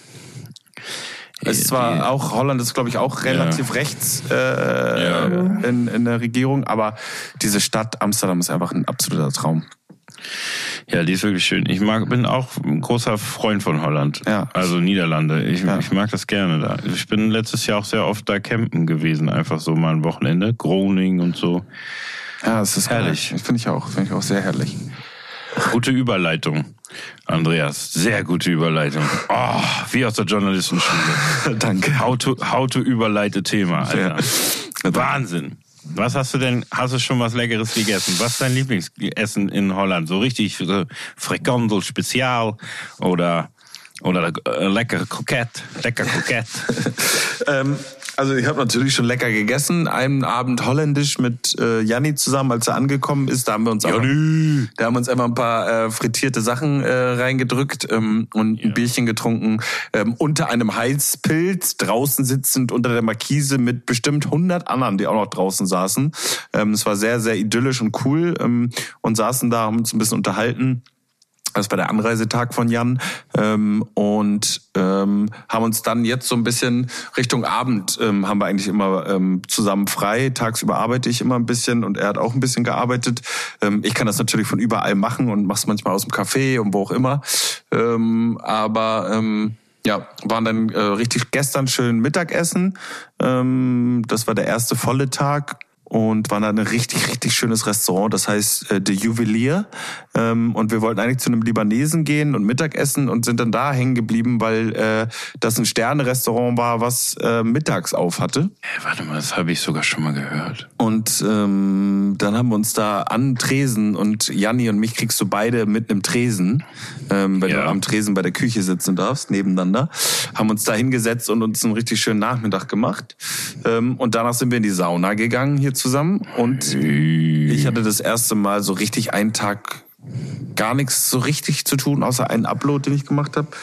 Es ist zwar auch, Holland ist, glaube ich, auch relativ rechts in der Regierung, aber diese Stadt Amsterdam ist einfach ein absoluter Traum. Ja, die ist wirklich schön. Ich bin auch ein großer Freund von Holland. Ja. Also Niederlande. Ich mag das gerne da. Ich bin letztes Jahr auch sehr oft da campen gewesen, einfach so mal ein Wochenende. Groningen und so. Ja, es ist herrlich. Finde ich auch sehr herrlich. Gute Überleitung, Andreas. Sehr gute Überleitung. Oh, wie aus der Journalistenschule. Danke. How to überleite Thema, Alter. Ja. Wahnsinn. Was hast du schon was Leckeres gegessen? Was ist dein Lieblingsessen in Holland? So richtig Frikandel Spezial oder lecker Kroket? Also ich habe natürlich schon lecker gegessen. Einen Abend holländisch mit Janni zusammen, als er angekommen ist. Da haben wir uns einfach ein paar frittierte Sachen reingedrückt und ein Bierchen getrunken. Unter einem Heizpilz, draußen sitzend unter der Markise mit bestimmt 100 anderen, die auch noch draußen saßen. Es war sehr, sehr idyllisch und cool und saßen da, haben uns ein bisschen unterhalten. Das war der Anreisetag von Jan und haben uns dann jetzt so ein bisschen Richtung Abend haben wir eigentlich immer zusammen frei. Tagsüber arbeite ich immer ein bisschen und er hat auch ein bisschen gearbeitet. Ich kann das natürlich von überall machen und mach's manchmal aus dem Café und wo auch immer. Waren dann richtig gestern schön Mittagessen. Das war der erste volle Tag. Und waren da ein richtig, richtig schönes Restaurant, das heißt The Juwelier. Und wir wollten eigentlich zu einem Libanesen gehen und Mittagessen und sind dann da hängen geblieben, weil das ein Sterne-Restaurant war, was mittags auf hatte. Warte mal, das habe ich sogar schon mal gehört. Und dann haben wir uns da an Tresen und Janni und mich kriegst du beide mit einem Tresen, wenn du am Tresen bei der Küche sitzen darfst, nebeneinander. Haben uns da hingesetzt und uns einen richtig schönen Nachmittag gemacht. Und danach sind wir in die Sauna gegangen hier zusammen und ich hatte das erste Mal so richtig einen Tag gar nichts so richtig zu tun, außer einen Upload, den ich gemacht habe.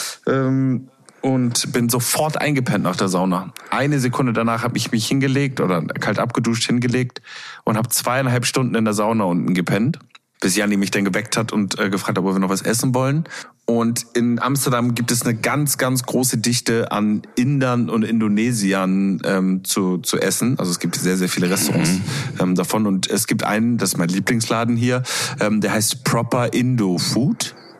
Und bin sofort eingepennt nach der Sauna. Eine Sekunde danach habe ich mich hingelegt oder kalt abgeduscht hingelegt und habe 2,5 Stunden in der Sauna unten gepennt, bis Janni mich dann geweckt hat und gefragt hat, ob wir noch was essen wollen. Und in Amsterdam gibt es eine ganz, ganz große Dichte an Indern und Indonesiern zu essen. Also es gibt sehr, sehr viele Restaurants davon. Und es gibt einen, das ist mein Lieblingsladen hier, der heißt Proper Indo Food.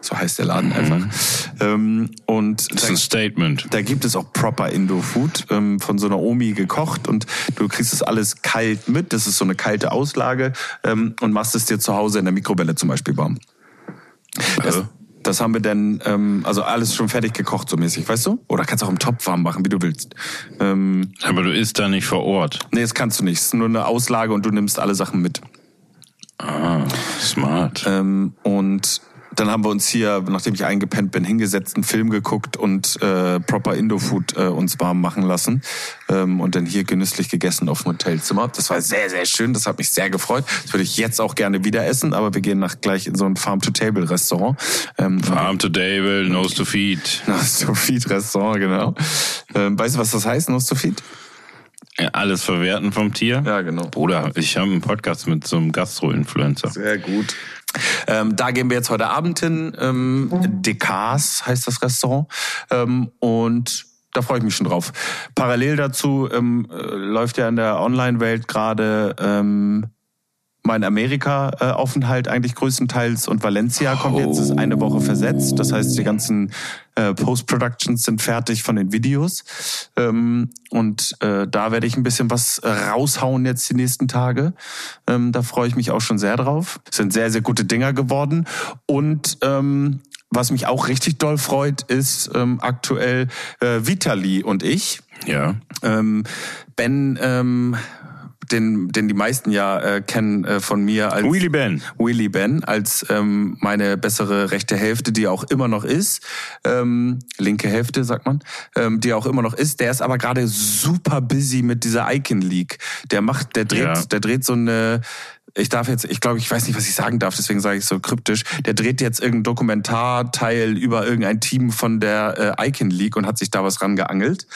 So heißt der Laden einfach. Und das ist ein Statement. Da gibt es auch proper Indo-Food, von so einer Omi gekocht und du kriegst das alles kalt mit. Das ist so eine kalte Auslage und machst es dir zu Hause in der Mikrowelle zum Beispiel warm. Das haben wir dann, also alles schon fertig gekocht so mäßig, weißt du? Oder kannst auch im Topf warm machen, wie du willst. Aber du isst da nicht vor Ort. Nee, das kannst du nicht. Es ist nur eine Auslage und du nimmst alle Sachen mit. Ah, smart. Und dann haben wir uns hier, nachdem ich eingepennt bin, hingesetzt, einen Film geguckt und proper Indo-Food uns warm machen lassen. Und dann hier genüsslich gegessen auf dem Hotelzimmer. Das war sehr, sehr schön. Das hat mich sehr gefreut. Das würde ich jetzt auch gerne wieder essen, aber wir gehen gleich in so ein Farm-to-Table-Restaurant. Farm-to-Table, Nose-to-Feed. Nose-to-Feed-Restaurant, genau. Weißt du, was das heißt, Nose-to-Feed? Ja, alles verwerten vom Tier? Ja, genau. Bruder, ich habe einen Podcast mit so einem Gastro-Influencer. Sehr gut. Da gehen wir jetzt heute Abend hin. Decars heißt das Restaurant. Und da freue ich mich schon drauf. Parallel dazu läuft ja in der Online-Welt gerade mein Amerika-Aufenthalt eigentlich größtenteils und Valencia kommt jetzt, ist eine Woche versetzt. Das heißt, die ganzen Post-Productions sind fertig von den Videos. Und da werde ich ein bisschen was raushauen jetzt die nächsten Tage. Da freue ich mich auch schon sehr drauf. Es sind sehr, sehr gute Dinger geworden. Und was mich auch richtig doll freut, ist aktuell Vitali und ich. Ja. Ben, den die meisten ja kennen von mir als Willy Ben als meine bessere rechte Hälfte, die auch immer noch ist, linke Hälfte sagt man, die auch immer noch ist. Der ist aber gerade super busy mit dieser Icon League. Der dreht so eine, ich weiß nicht, was ich sagen darf, deswegen sage ich so kryptisch. Der dreht jetzt irgendeinen Dokumentarteil über irgendein Team von der Icon League und hat sich da was rangeangelt.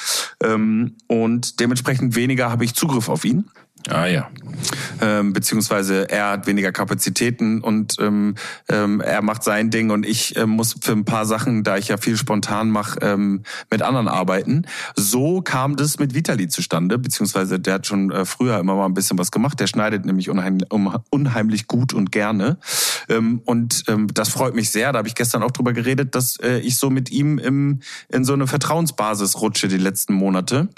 Und dementsprechend weniger habe ich Zugriff auf ihn. Ah ja. Beziehungsweise er hat weniger Kapazitäten und er macht sein Ding und ich muss für ein paar Sachen, da ich ja viel spontan mache, mit anderen arbeiten. So kam das mit Vitali zustande, beziehungsweise der hat schon früher immer mal ein bisschen was gemacht. Der schneidet nämlich unheimlich gut und gerne. Und das freut mich sehr. Da habe ich gestern auch drüber geredet, dass ich so mit ihm in so eine Vertrauensbasis rutsche die letzten Monate.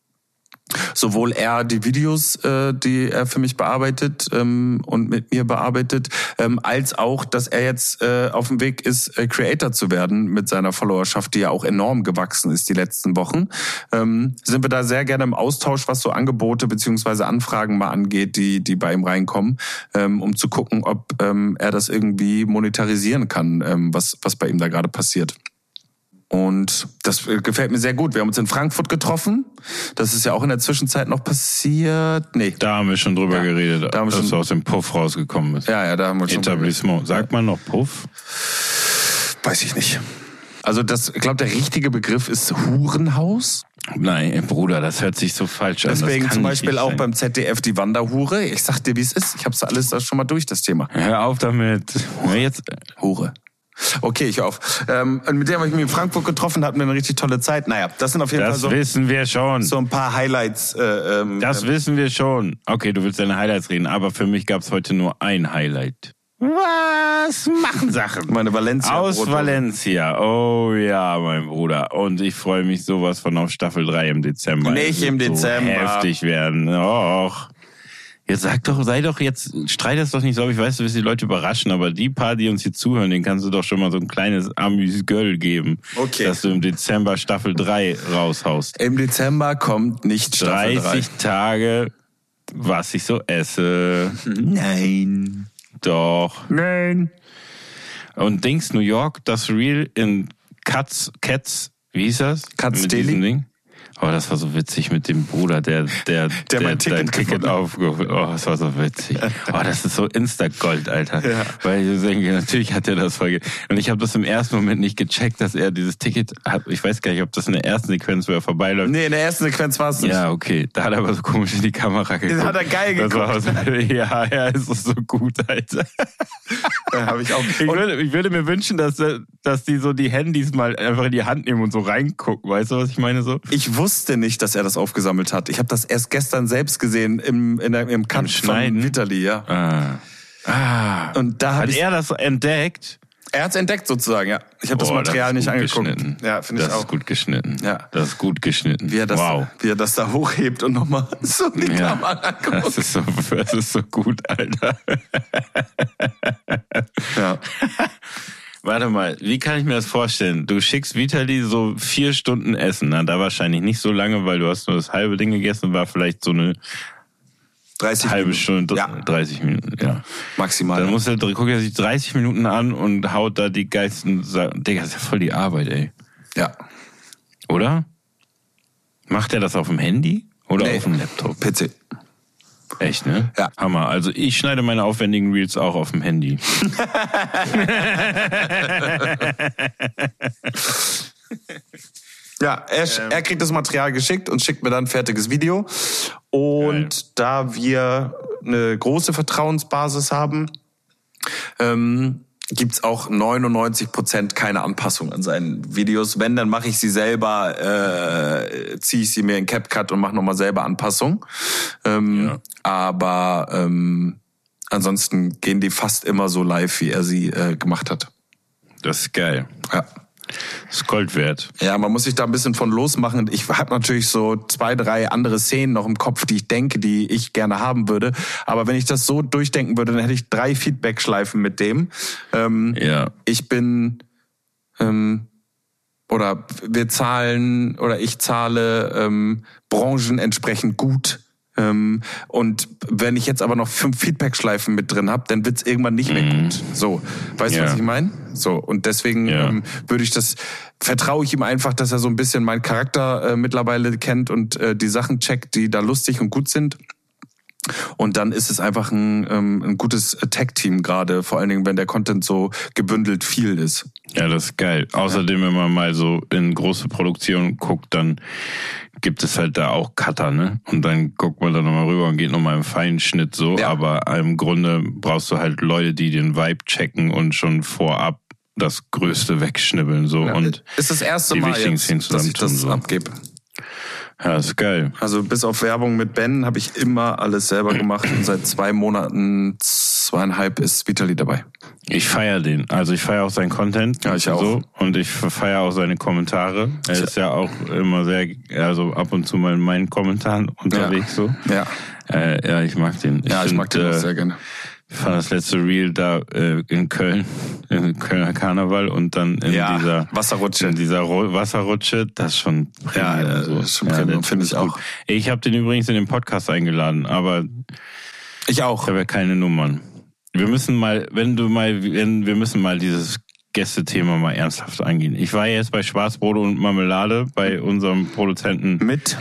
Sowohl er die Videos, die er für mich bearbeitet und mit mir bearbeitet, als auch, dass er jetzt auf dem Weg ist, Creator zu werden mit seiner Followerschaft, die ja auch enorm gewachsen ist die letzten Wochen. Sind wir da sehr gerne im Austausch, was so Angebote beziehungsweise Anfragen mal angeht, die bei ihm reinkommen, um zu gucken, ob er das irgendwie monetarisieren kann, was bei ihm da gerade passiert. Und das gefällt mir sehr gut. Wir haben uns in Frankfurt getroffen. Das ist ja auch in der Zwischenzeit noch passiert. Nee. Da haben wir schon drüber geredet, dass du aus dem Puff rausgekommen bist. Ja, da haben wir schon. Etablissement. Sagt man noch Puff? Weiß ich nicht. Also ich glaube, der richtige Begriff ist Hurenhaus. Nein, Bruder, das hört sich so falsch an. Deswegen zum Beispiel auch beim ZDF die Wanderhure. Ich sag dir, wie es ist. Ich hab's alles schon mal durch, das Thema. Hör auf damit. Jetzt Hure. Okay, ich auf. Mit dem habe ich mich in Frankfurt getroffen, hatten wir eine richtig tolle Zeit. Naja, das sind auf jeden Fall so. Das wissen wir schon. So ein paar Highlights. Das wissen wir schon. Okay, du willst deine Highlights reden, aber für mich gab es heute nur ein Highlight. Was machen Sachen? Meine Valencia. Aus Valencia. Oh ja, mein Bruder. Und ich freue mich sowas von auf Staffel 3 im Dezember. Nicht im Dezember. So heftig werden. Och. Jetzt streit das doch nicht so, ich weiß, du wirst die Leute überraschen, aber die paar, die uns hier zuhören, denen kannst du doch schon mal so ein kleines Amüs-Göll geben, dass du im Dezember Staffel 3 raushaust. Im Dezember kommt nicht Staffel 3. 30 Tage, was ich so esse. Nein. Doch. Nein. Und New York, das Reel in Cats, wie hieß das? Cats Daily. Oh, das war so witzig mit dem Bruder, der mein Ticket aufgeholt. Oh, das war so witzig. Oh, das ist so Insta-Gold, Alter. Ja. Weil ich denke, natürlich hat er das vergessen. Und ich habe das im ersten Moment nicht gecheckt, dass er dieses Ticket hat. Ich weiß gar nicht, ob das in der ersten Sequenz, wo er vorbeiläuft. Nee, in der ersten Sequenz war es nicht. Ja, okay. Da hat er aber so komisch in die Kamera geguckt. Das hat er geil geguckt. Ja, ist so gut, Alter. Ja, hab ich auch. Ich würde mir wünschen, dass die so die Handys mal einfach in die Hand nehmen und so reingucken. Weißt du, was ich meine so? Ich wusste nicht, dass er das aufgesammelt hat. Ich habe das erst gestern selbst gesehen im Cut von Vitali, ja. Und da hat er das entdeckt? Er hat's entdeckt sozusagen, ja. Ich habe das Material nicht angeguckt. Ja, finde ich auch. Das ist gut geschnitten. Ja. Das ist gut geschnitten. Wie er das da hochhebt und nochmal so die Kamera guckt. Das ist so gut, Alter. Ja. Warte mal, wie kann ich mir das vorstellen? Du schickst Vitali so 4 Stunden Essen. Na, da wahrscheinlich nicht so lange, weil du hast nur das halbe Ding gegessen, war vielleicht so eine 30 halbe Minuten. Stunde, Ja. 30 Minuten, ja. Maximal. Dann guckt er sich 30 Minuten an und haut da die geilsten Sachen. Digga, das ist ja voll die Arbeit, ey. Ja. Oder? Macht er das auf dem Handy oder auf dem Laptop? PC. Echt, ne? Ja. Hammer. Also ich schneide meine aufwendigen Reels auch auf dem Handy. Ja, er kriegt das Material geschickt und schickt mir dann ein fertiges Video. Und da wir eine große Vertrauensbasis haben, gibt's auch 99% keine Anpassung an seinen Videos. Wenn, dann mache ich sie selber, ziehe ich sie mir in CapCut und mache nochmal selber Anpassung. Aber ansonsten gehen die fast immer so live, wie er sie gemacht hat. Das ist geil. Ja. Das ist Gold wert. Ja, man muss sich da ein bisschen von losmachen. Ich habe natürlich so 2, 3 andere Szenen noch im Kopf, die ich denke, die ich gerne haben würde. Aber wenn ich das so durchdenken würde, dann hätte ich 3 Feedback-Schleifen mit dem. Ich bin oder wir zahlen oder ich zahle branchenentsprechend gut. Und wenn ich jetzt aber noch 5 Feedback-Schleifen mit drin habe, dann wird's irgendwann nicht mehr gut. So, weißt du, was ich meine? So, und deswegen vertraue ich ihm einfach, dass er so ein bisschen meinen Charakter mittlerweile kennt und die Sachen checkt, die da lustig und gut sind. Und dann ist es einfach ein gutes Tag-Team gerade, vor allen Dingen, wenn der Content so gebündelt viel ist. Ja, das ist geil. Außerdem, wenn man mal so in große Produktionen guckt, dann gibt es halt da auch Cutter, ne? Und dann guckt man da nochmal rüber und geht nochmal im Feinschnitt so. Ja. Aber im Grunde brauchst du halt Leute, die den Vibe checken und schon vorab das Größte wegschnibbeln, so. Ja, und ist das erste Mal jetzt, dass ich das abgebe. Ja, das ist geil. Also bis auf Werbung mit Ben habe ich immer alles selber gemacht und seit 2 Monaten, 2,5 ist Vitali dabei. Ich feiere den. Also ich feiere auch seinen Content. Ja, ich auch. So, und ich feiere auch seine Kommentare. Er ist ja auch immer sehr, also ab und zu mal in meinen Kommentaren unterwegs so. Ja. Ja, ich mag den. Ich mag den auch sehr gerne. Ich fand das letzte Reel da in Köln, im Kölner Karneval und dann in dieser Wasserrutsche. In dieser Wasserrutsche, das ist schon Premium. Ja, so. Das ist schon Premium, finde ich auch. Ich habe den übrigens in den Podcast eingeladen, aber ich auch. Ich habe ja keine Nummern. Wir müssen mal, wir müssen mal dieses Gästethema mal ernsthaft angehen. Ich war jetzt bei Schwarzbrot und Marmelade bei unserem Produzenten. Mit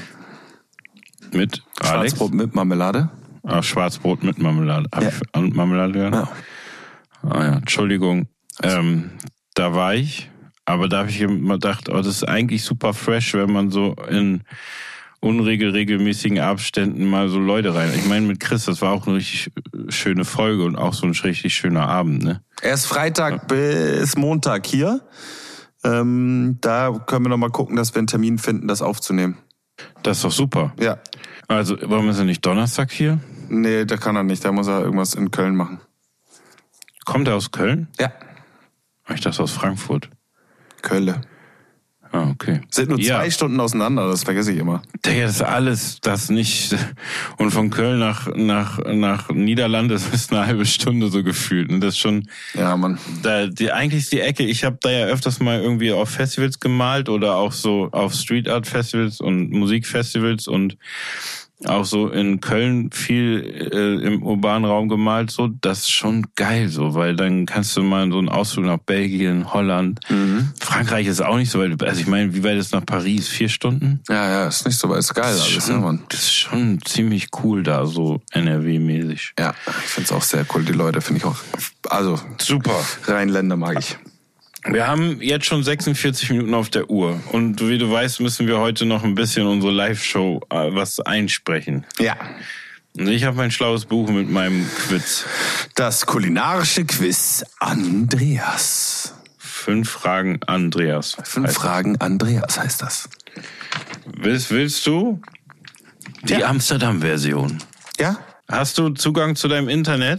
Alex. Schwarzbrot mit Marmelade? Schwarzbrot mit Marmelade. Und Marmelade gehört? Ja. Ah ja, Entschuldigung. Da war ich, aber da habe ich immer gedacht, das ist eigentlich super fresh, wenn man so in regelmäßigen Abständen mal so Leute rein. Ich meine, mit Chris, das war auch eine richtig schöne Folge und auch so ein richtig schöner Abend, ne? Er ist Freitag bis Montag hier. Da können wir noch mal gucken, dass wir einen Termin finden, das aufzunehmen. Das ist doch super. Ja. Also, warum ist er nicht Donnerstag hier? Nee, da kann er nicht. Da muss er irgendwas in Köln machen. Kommt er aus Köln? Ja. Ich dachte aus Frankfurt. Köln. Ah, okay. Sind nur 2 Stunden auseinander, das vergesse ich immer. Digga, das ist alles, das nicht. Und von Köln nach Niederlande ist eine halbe Stunde so gefühlt. Und das ist schon. Ja, Mann. Eigentlich ist die Ecke. Ich habe da ja öfters mal irgendwie auf Festivals gemalt oder auch so auf Street Art Festivals und Musikfestivals und auch so in Köln viel im urbanen Raum gemalt, so, das ist schon geil, so, weil dann kannst du mal so einen Ausflug nach Belgien, Holland, Frankreich ist auch nicht so weit, also ich meine, wie weit ist nach Paris? 4 Stunden? Ja, ist nicht so weit, ist geil alles, schon, ja, Mann. Das ist schon ziemlich cool da, so NRW-mäßig. Ja, ich find's auch sehr cool, die Leute finde ich auch, also super. Rheinländer mag ich. Wir haben jetzt schon 46 Minuten auf der Uhr und wie du weißt, müssen wir heute noch ein bisschen unsere Live-Show was einsprechen. Ja. Und ich habe mein schlaues Buch mit meinem Quiz. Das kulinarische Quiz Andreas. 5 Fragen Andreas. 5 Fragen Andreas heißt das. Willst du die Amsterdam-Version? Ja. Hast du Zugang zu deinem Internet?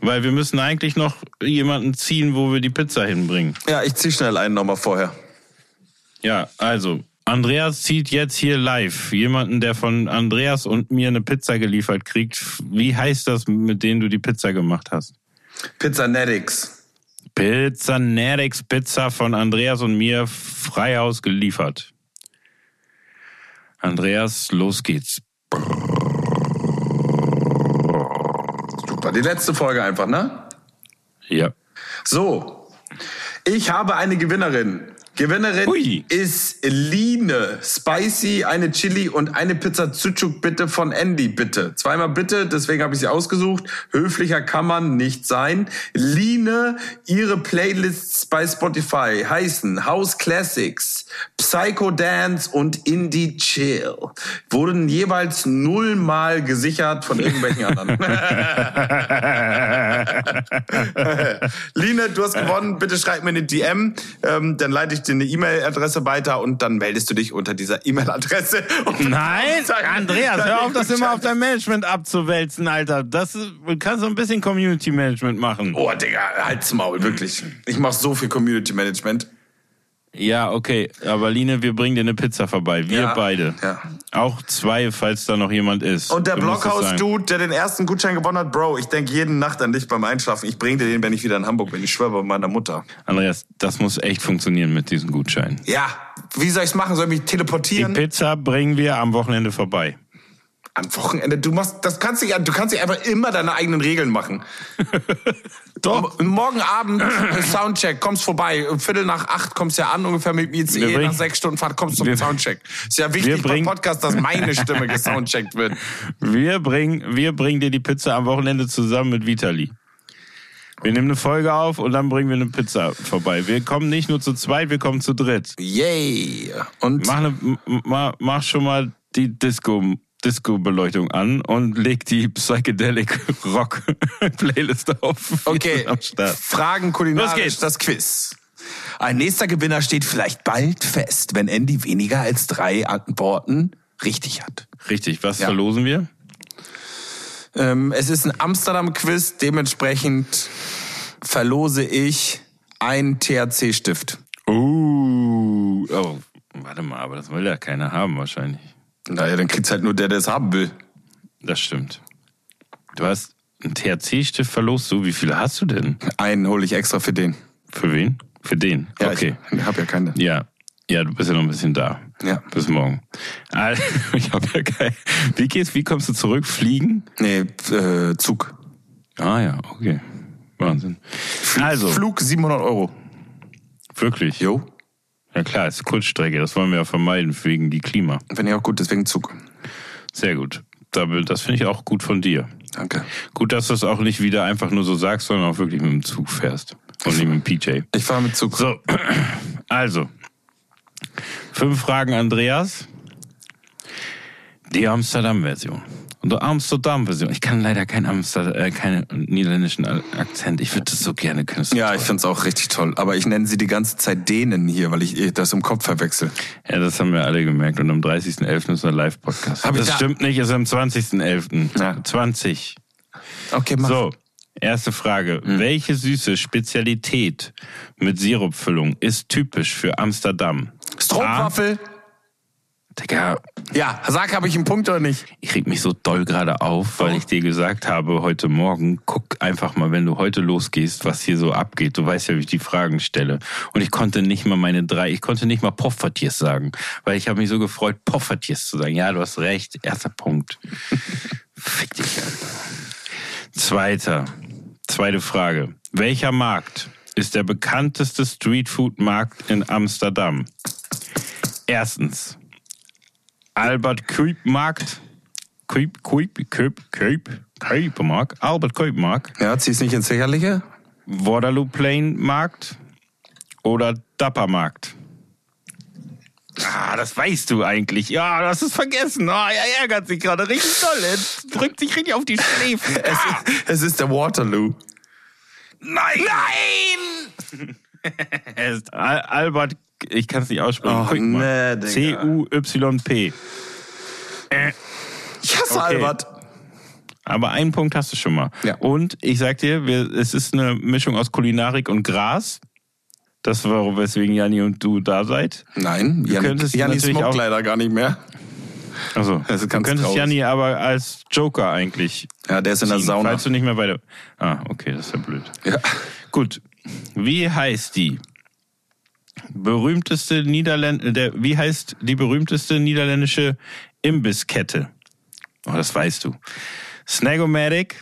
Weil wir müssen eigentlich noch jemanden ziehen, wo wir die Pizza hinbringen. Ja, ich zieh schnell einen nochmal vorher. Ja, also, Andreas zieht jetzt hier live jemanden, der von Andreas und mir eine Pizza geliefert kriegt. Wie heißt das, mit denen du die Pizza gemacht hast? Pizzanetics. Pizzanetics Pizza von Andreas und mir Freihaus geliefert. Andreas, los geht's. Super, die letzte Folge einfach, ne? Ja. So, ich habe eine Gewinnerin. Gewinnerin ist Line. Spicy, eine Chili und eine Pizza Sucuk bitte von Andy, bitte. Zweimal bitte, deswegen habe ich sie ausgesucht. Höflicher kann man nicht sein. Line, ihre Playlists bei Spotify heißen House Classics, Psycho Dance und Indie Chill. Wurden jeweils 0-mal gesichert von irgendwelchen anderen. Line, du hast gewonnen. Bitte schreib mir eine DM, dann leite ich dir eine E-Mail-Adresse weiter und dann meldest du dich unter dieser E-Mail-Adresse. Nein, Andreas, hör auf, das immer auf dein Management abzuwälzen, Alter. Du kannst so ein bisschen Community-Management machen. Oh, Digga, halt's Maul, wirklich. Ich mach so viel Community-Management. Ja, okay, aber Line, wir bringen dir eine Pizza vorbei. Wir beide. Ja. Auch 2, falls da noch jemand ist. Und der Blockhaus-Dude, der den ersten Gutschein gewonnen hat, Bro, ich denke jede Nacht an dich beim Einschlafen. Ich bring dir den, wenn ich wieder in Hamburg bin. Ich schwöre bei meiner Mutter. Andreas, das muss echt funktionieren mit diesem Gutschein. Ja, wie soll ich's machen? Soll ich mich teleportieren? Die Pizza bringen wir am Wochenende vorbei. Am Wochenende? Du kannst nicht einfach immer deine eigenen Regeln machen. Doch. Morgen Abend Soundcheck, kommst vorbei. 7:45 kommst ja an, ungefähr mit mir nach 6 Stunden Fahrt kommst zum Soundcheck. Ist ja wichtig beim Podcast, dass meine Stimme gesoundcheckt wird. Wir bringen dir die Pizza am Wochenende zusammen mit Vitali. Wir nehmen eine Folge auf und dann bringen wir eine Pizza vorbei. Wir kommen nicht nur zu zweit, wir kommen zu dritt. Yay! Und mach schon mal die Disco-Beleuchtung an und leg die Psychedelic Rock Playlist auf. Okay, Fragen kulinarisch, das Quiz. Ein nächster Gewinner steht vielleicht bald fest, wenn Andy weniger als 3 Antworten richtig hat. Richtig, was verlosen wir? Es ist ein Amsterdam-Quiz, dementsprechend verlose ich einen THC-Stift. Oh, warte mal, aber das will ja keiner haben wahrscheinlich. Naja, dann kriegt's halt nur der es haben will. Das stimmt. Du hast einen THC-Stift verlost, wie viele hast du denn? Einen hole ich extra für den. Für wen? Für den? Ja, okay. Ich hab ja keine. Ja, du bist ja noch ein bisschen da. Ja. Bis morgen. Ich hab ja kein... Wie kommst du zurück? Fliegen? Nee, Zug. Ah ja, okay. Wahnsinn. Flug 700 €. Wirklich? Jo. Ja klar, ist Kurzstrecke. Das wollen wir ja vermeiden wegen die Klima. Finde ich auch gut, deswegen Zug. Sehr gut. Das finde ich auch gut von dir. Danke. Gut, dass du es auch nicht wieder einfach nur so sagst, sondern auch wirklich mit dem Zug fährst. Und nicht mit dem PJ. Ich fahre mit Zug. So, also. 5 Fragen, Andreas. Die Amsterdam-Version. Und die Amsterdam-Version. Ich kann leider keinen niederländischen Akzent. Ich würde das so gerne können. Ja, ich finde es auch richtig toll. Aber ich nenne sie die ganze Zeit Dänen hier, weil ich das im Kopf verwechsel. Ja, das haben wir alle gemerkt. Und am 30.11. ist ein Live-Podcast. Das stimmt nicht, ist am 20.11. Ja. 20. Okay, mach. So, erste Frage. Welche süße Spezialität mit Sirupfüllung ist typisch für Amsterdam? Stroopwafel. Digga. Ja, sag, habe ich einen Punkt oder nicht? Ich reg mich so doll gerade auf, weil ich dir gesagt habe, heute Morgen, guck einfach mal, wenn du heute losgehst, was hier so abgeht. Du weißt ja, wie ich die Fragen stelle. Und ich konnte nicht mal Poffertjes sagen, weil ich habe mich so gefreut, Poffertjes zu sagen. Ja, du hast recht, erster Punkt. Fick dich, Alter. Zweite Frage. Welcher Markt ist der bekannteste Streetfood-Markt in Amsterdam? Erstens. Albert Kuipmarkt. Albert Kuipmarkt. Ja, zieh's nicht ins Lächerliche. Waterloo Plain Markt oder Dappermarkt. Das weißt du eigentlich. Ja, du hast es vergessen. Er ärgert sich gerade richtig doll. Er drückt sich richtig auf die Schläfen. Es ist der Waterloo. Nein! Es ist Albert, ich kann es nicht aussprechen. Nee, C-U-Y-P. Ich hasse Albert. Aber einen Punkt hast du schon mal. Ja. Und ich sag dir, es ist eine Mischung aus Kulinarik und Gras. Das war, weswegen Janni und du da seid. Nein, Janni smoked leider gar nicht mehr. Also, du könntest Janni aber als Joker eigentlich. Ja, der ist in der Sauna. Falls du nicht mehr weiter. Okay, das ist ja blöd. Ja. Gut. Wie heißt die berühmteste niederländische Imbisskette? Oh, das weißt du. Snagomatic,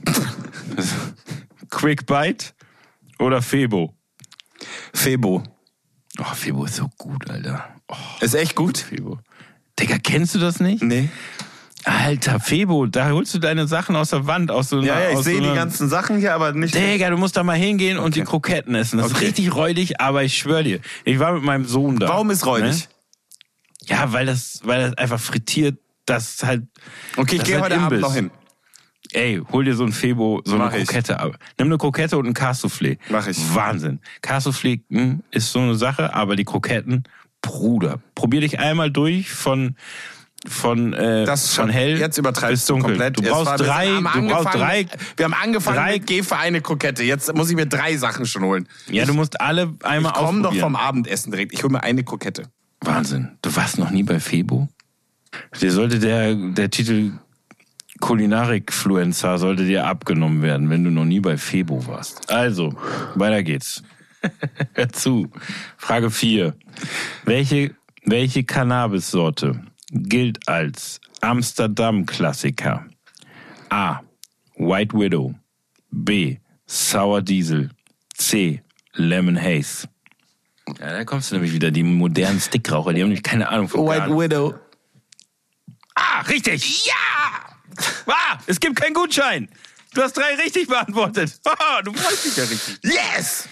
Quick Bite oder Febo? Febo. Oh, Febo ist so gut, Alter. Oh, ist echt gut? Febo. Digga, kennst du das nicht? Nee. Alter, Febo, da holst du deine Sachen aus der Wand. Aus so einer, ja, ich sehe die ganzen Sachen hier, aber nicht... Digga, du musst da mal hingehen und die Kroketten essen. Das ist richtig räudig, aber ich schwöre dir, ich war mit meinem Sohn da. Warum ist räudig? Ne? Ja, weil das einfach frittiert, das halt... Okay, ich gehe heute Abend noch hin. Ey, hol dir so ein Febo, so eine Krokette ab. Nimm eine Krokette und ein Cassoufflé. Mach ich. Wahnsinn. Cassoufflé ist so eine Sache, aber die Kroketten, Bruder. Probier dich einmal durch von hell jetzt übertreibst bis dunkel. Komplett. Du brauchst drei. Wir haben angefangen, geh für eine Krokette. Jetzt muss ich mir 3 Sachen schon holen. Ja, du musst alle einmal ausprobieren. Ich komme doch vom Abendessen direkt. Ich hole mir eine Krokette. Wahnsinn. Du warst noch nie bei Febo? Dir sollte der Titel Kulinarik-Fluencer sollte dir abgenommen werden, wenn du noch nie bei Febo warst. Also, weiter geht's. Hör zu. Frage 4. Welche Cannabis-Sorte gilt als Amsterdam-Klassiker? A. White Widow. B. Sour Diesel. C. Lemon Haze. Ja, da kommst du nämlich wieder, die modernen Stickraucher, die haben nämlich keine Ahnung von White Widow. Richtig! Ja! Es gibt keinen Gutschein! Du hast 3 richtig beantwortet. Du freust dich ja richtig. Yes!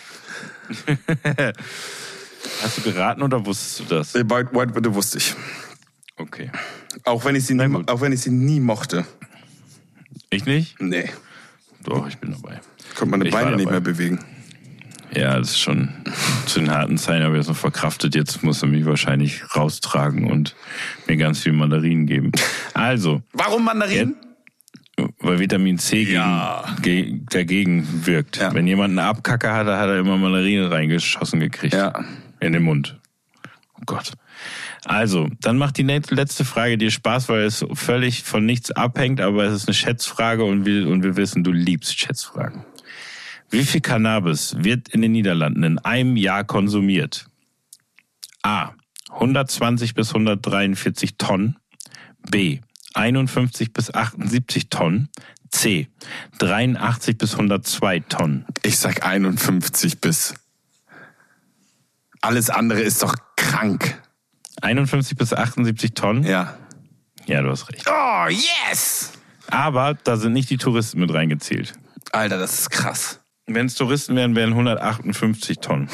Hast du geraten oder wusstest du das? White Widow wusste ich. Okay. Auch wenn ich sie nie mochte. Ich nicht? Nee. Doch, ich bin dabei. Ich konnte meine Beine nicht mehr bewegen. Ja, das ist schon zu den harten Zeiten, habe ich das noch verkraftet. Jetzt muss er mich wahrscheinlich raustragen und mir ganz viel Mandarinen geben. Also. Warum Mandarinen? Weil Vitamin C dagegen wirkt. Ja. Wenn jemand eine Abkacke hat, hat er immer Mandarinen reingeschossen gekriegt. Ja. In den Mund. Oh Gott. Also, dann macht die letzte Frage dir Spaß, weil es völlig von nichts abhängt, aber es ist eine Schätzfrage und wir wissen, du liebst Schätzfragen. Wie viel Cannabis wird in den Niederlanden in einem Jahr konsumiert? A. 120 bis 143 Tonnen. B. 51 bis 78 Tonnen. C. 83 bis 102 Tonnen. Ich sag 51 bis. Alles andere ist doch krank. 51 bis 78 Tonnen? Ja. Ja, du hast recht. Oh, yes! Aber da sind nicht die Touristen mit reingezählt. Alter, das ist krass. Wenn es Touristen wären, wären 158 Tonnen.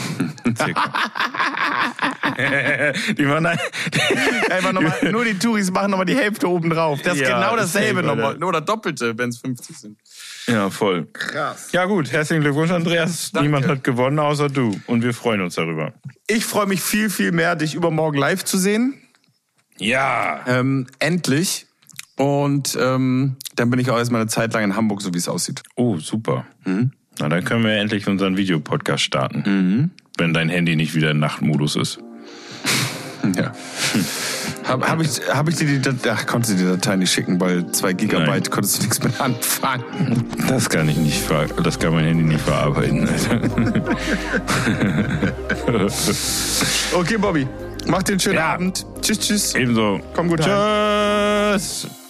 Die machen einfach nochmal, nur die Touris machen nochmal die Hälfte oben drauf. Das ist genau dasselbe nochmal. Oder Doppelte, wenn es 50 sind. Ja, voll. Krass. Ja gut, herzlichen Glückwunsch, Andreas. Danke. Niemand hat gewonnen, außer du. Und wir freuen uns darüber. Ich freue mich viel, viel mehr, dich übermorgen live zu sehen. Ja. Endlich. Und dann bin ich auch erstmal eine Zeit lang in Hamburg, so wie es aussieht. Oh, super. Na, dann können wir endlich unseren Videopodcast starten. Wenn dein Handy nicht wieder in Nachtmodus ist. Ja. Hab ich dir konntest du die Datei nicht schicken, weil 2 Gigabyte Nein. konntest du nichts mit anfangen. Das kann mein Handy nicht verarbeiten. Okay, Bobby. Mach dir einen schönen Abend. Tschüss, tschüss. Ebenso. Komm gut heim. Tschüss.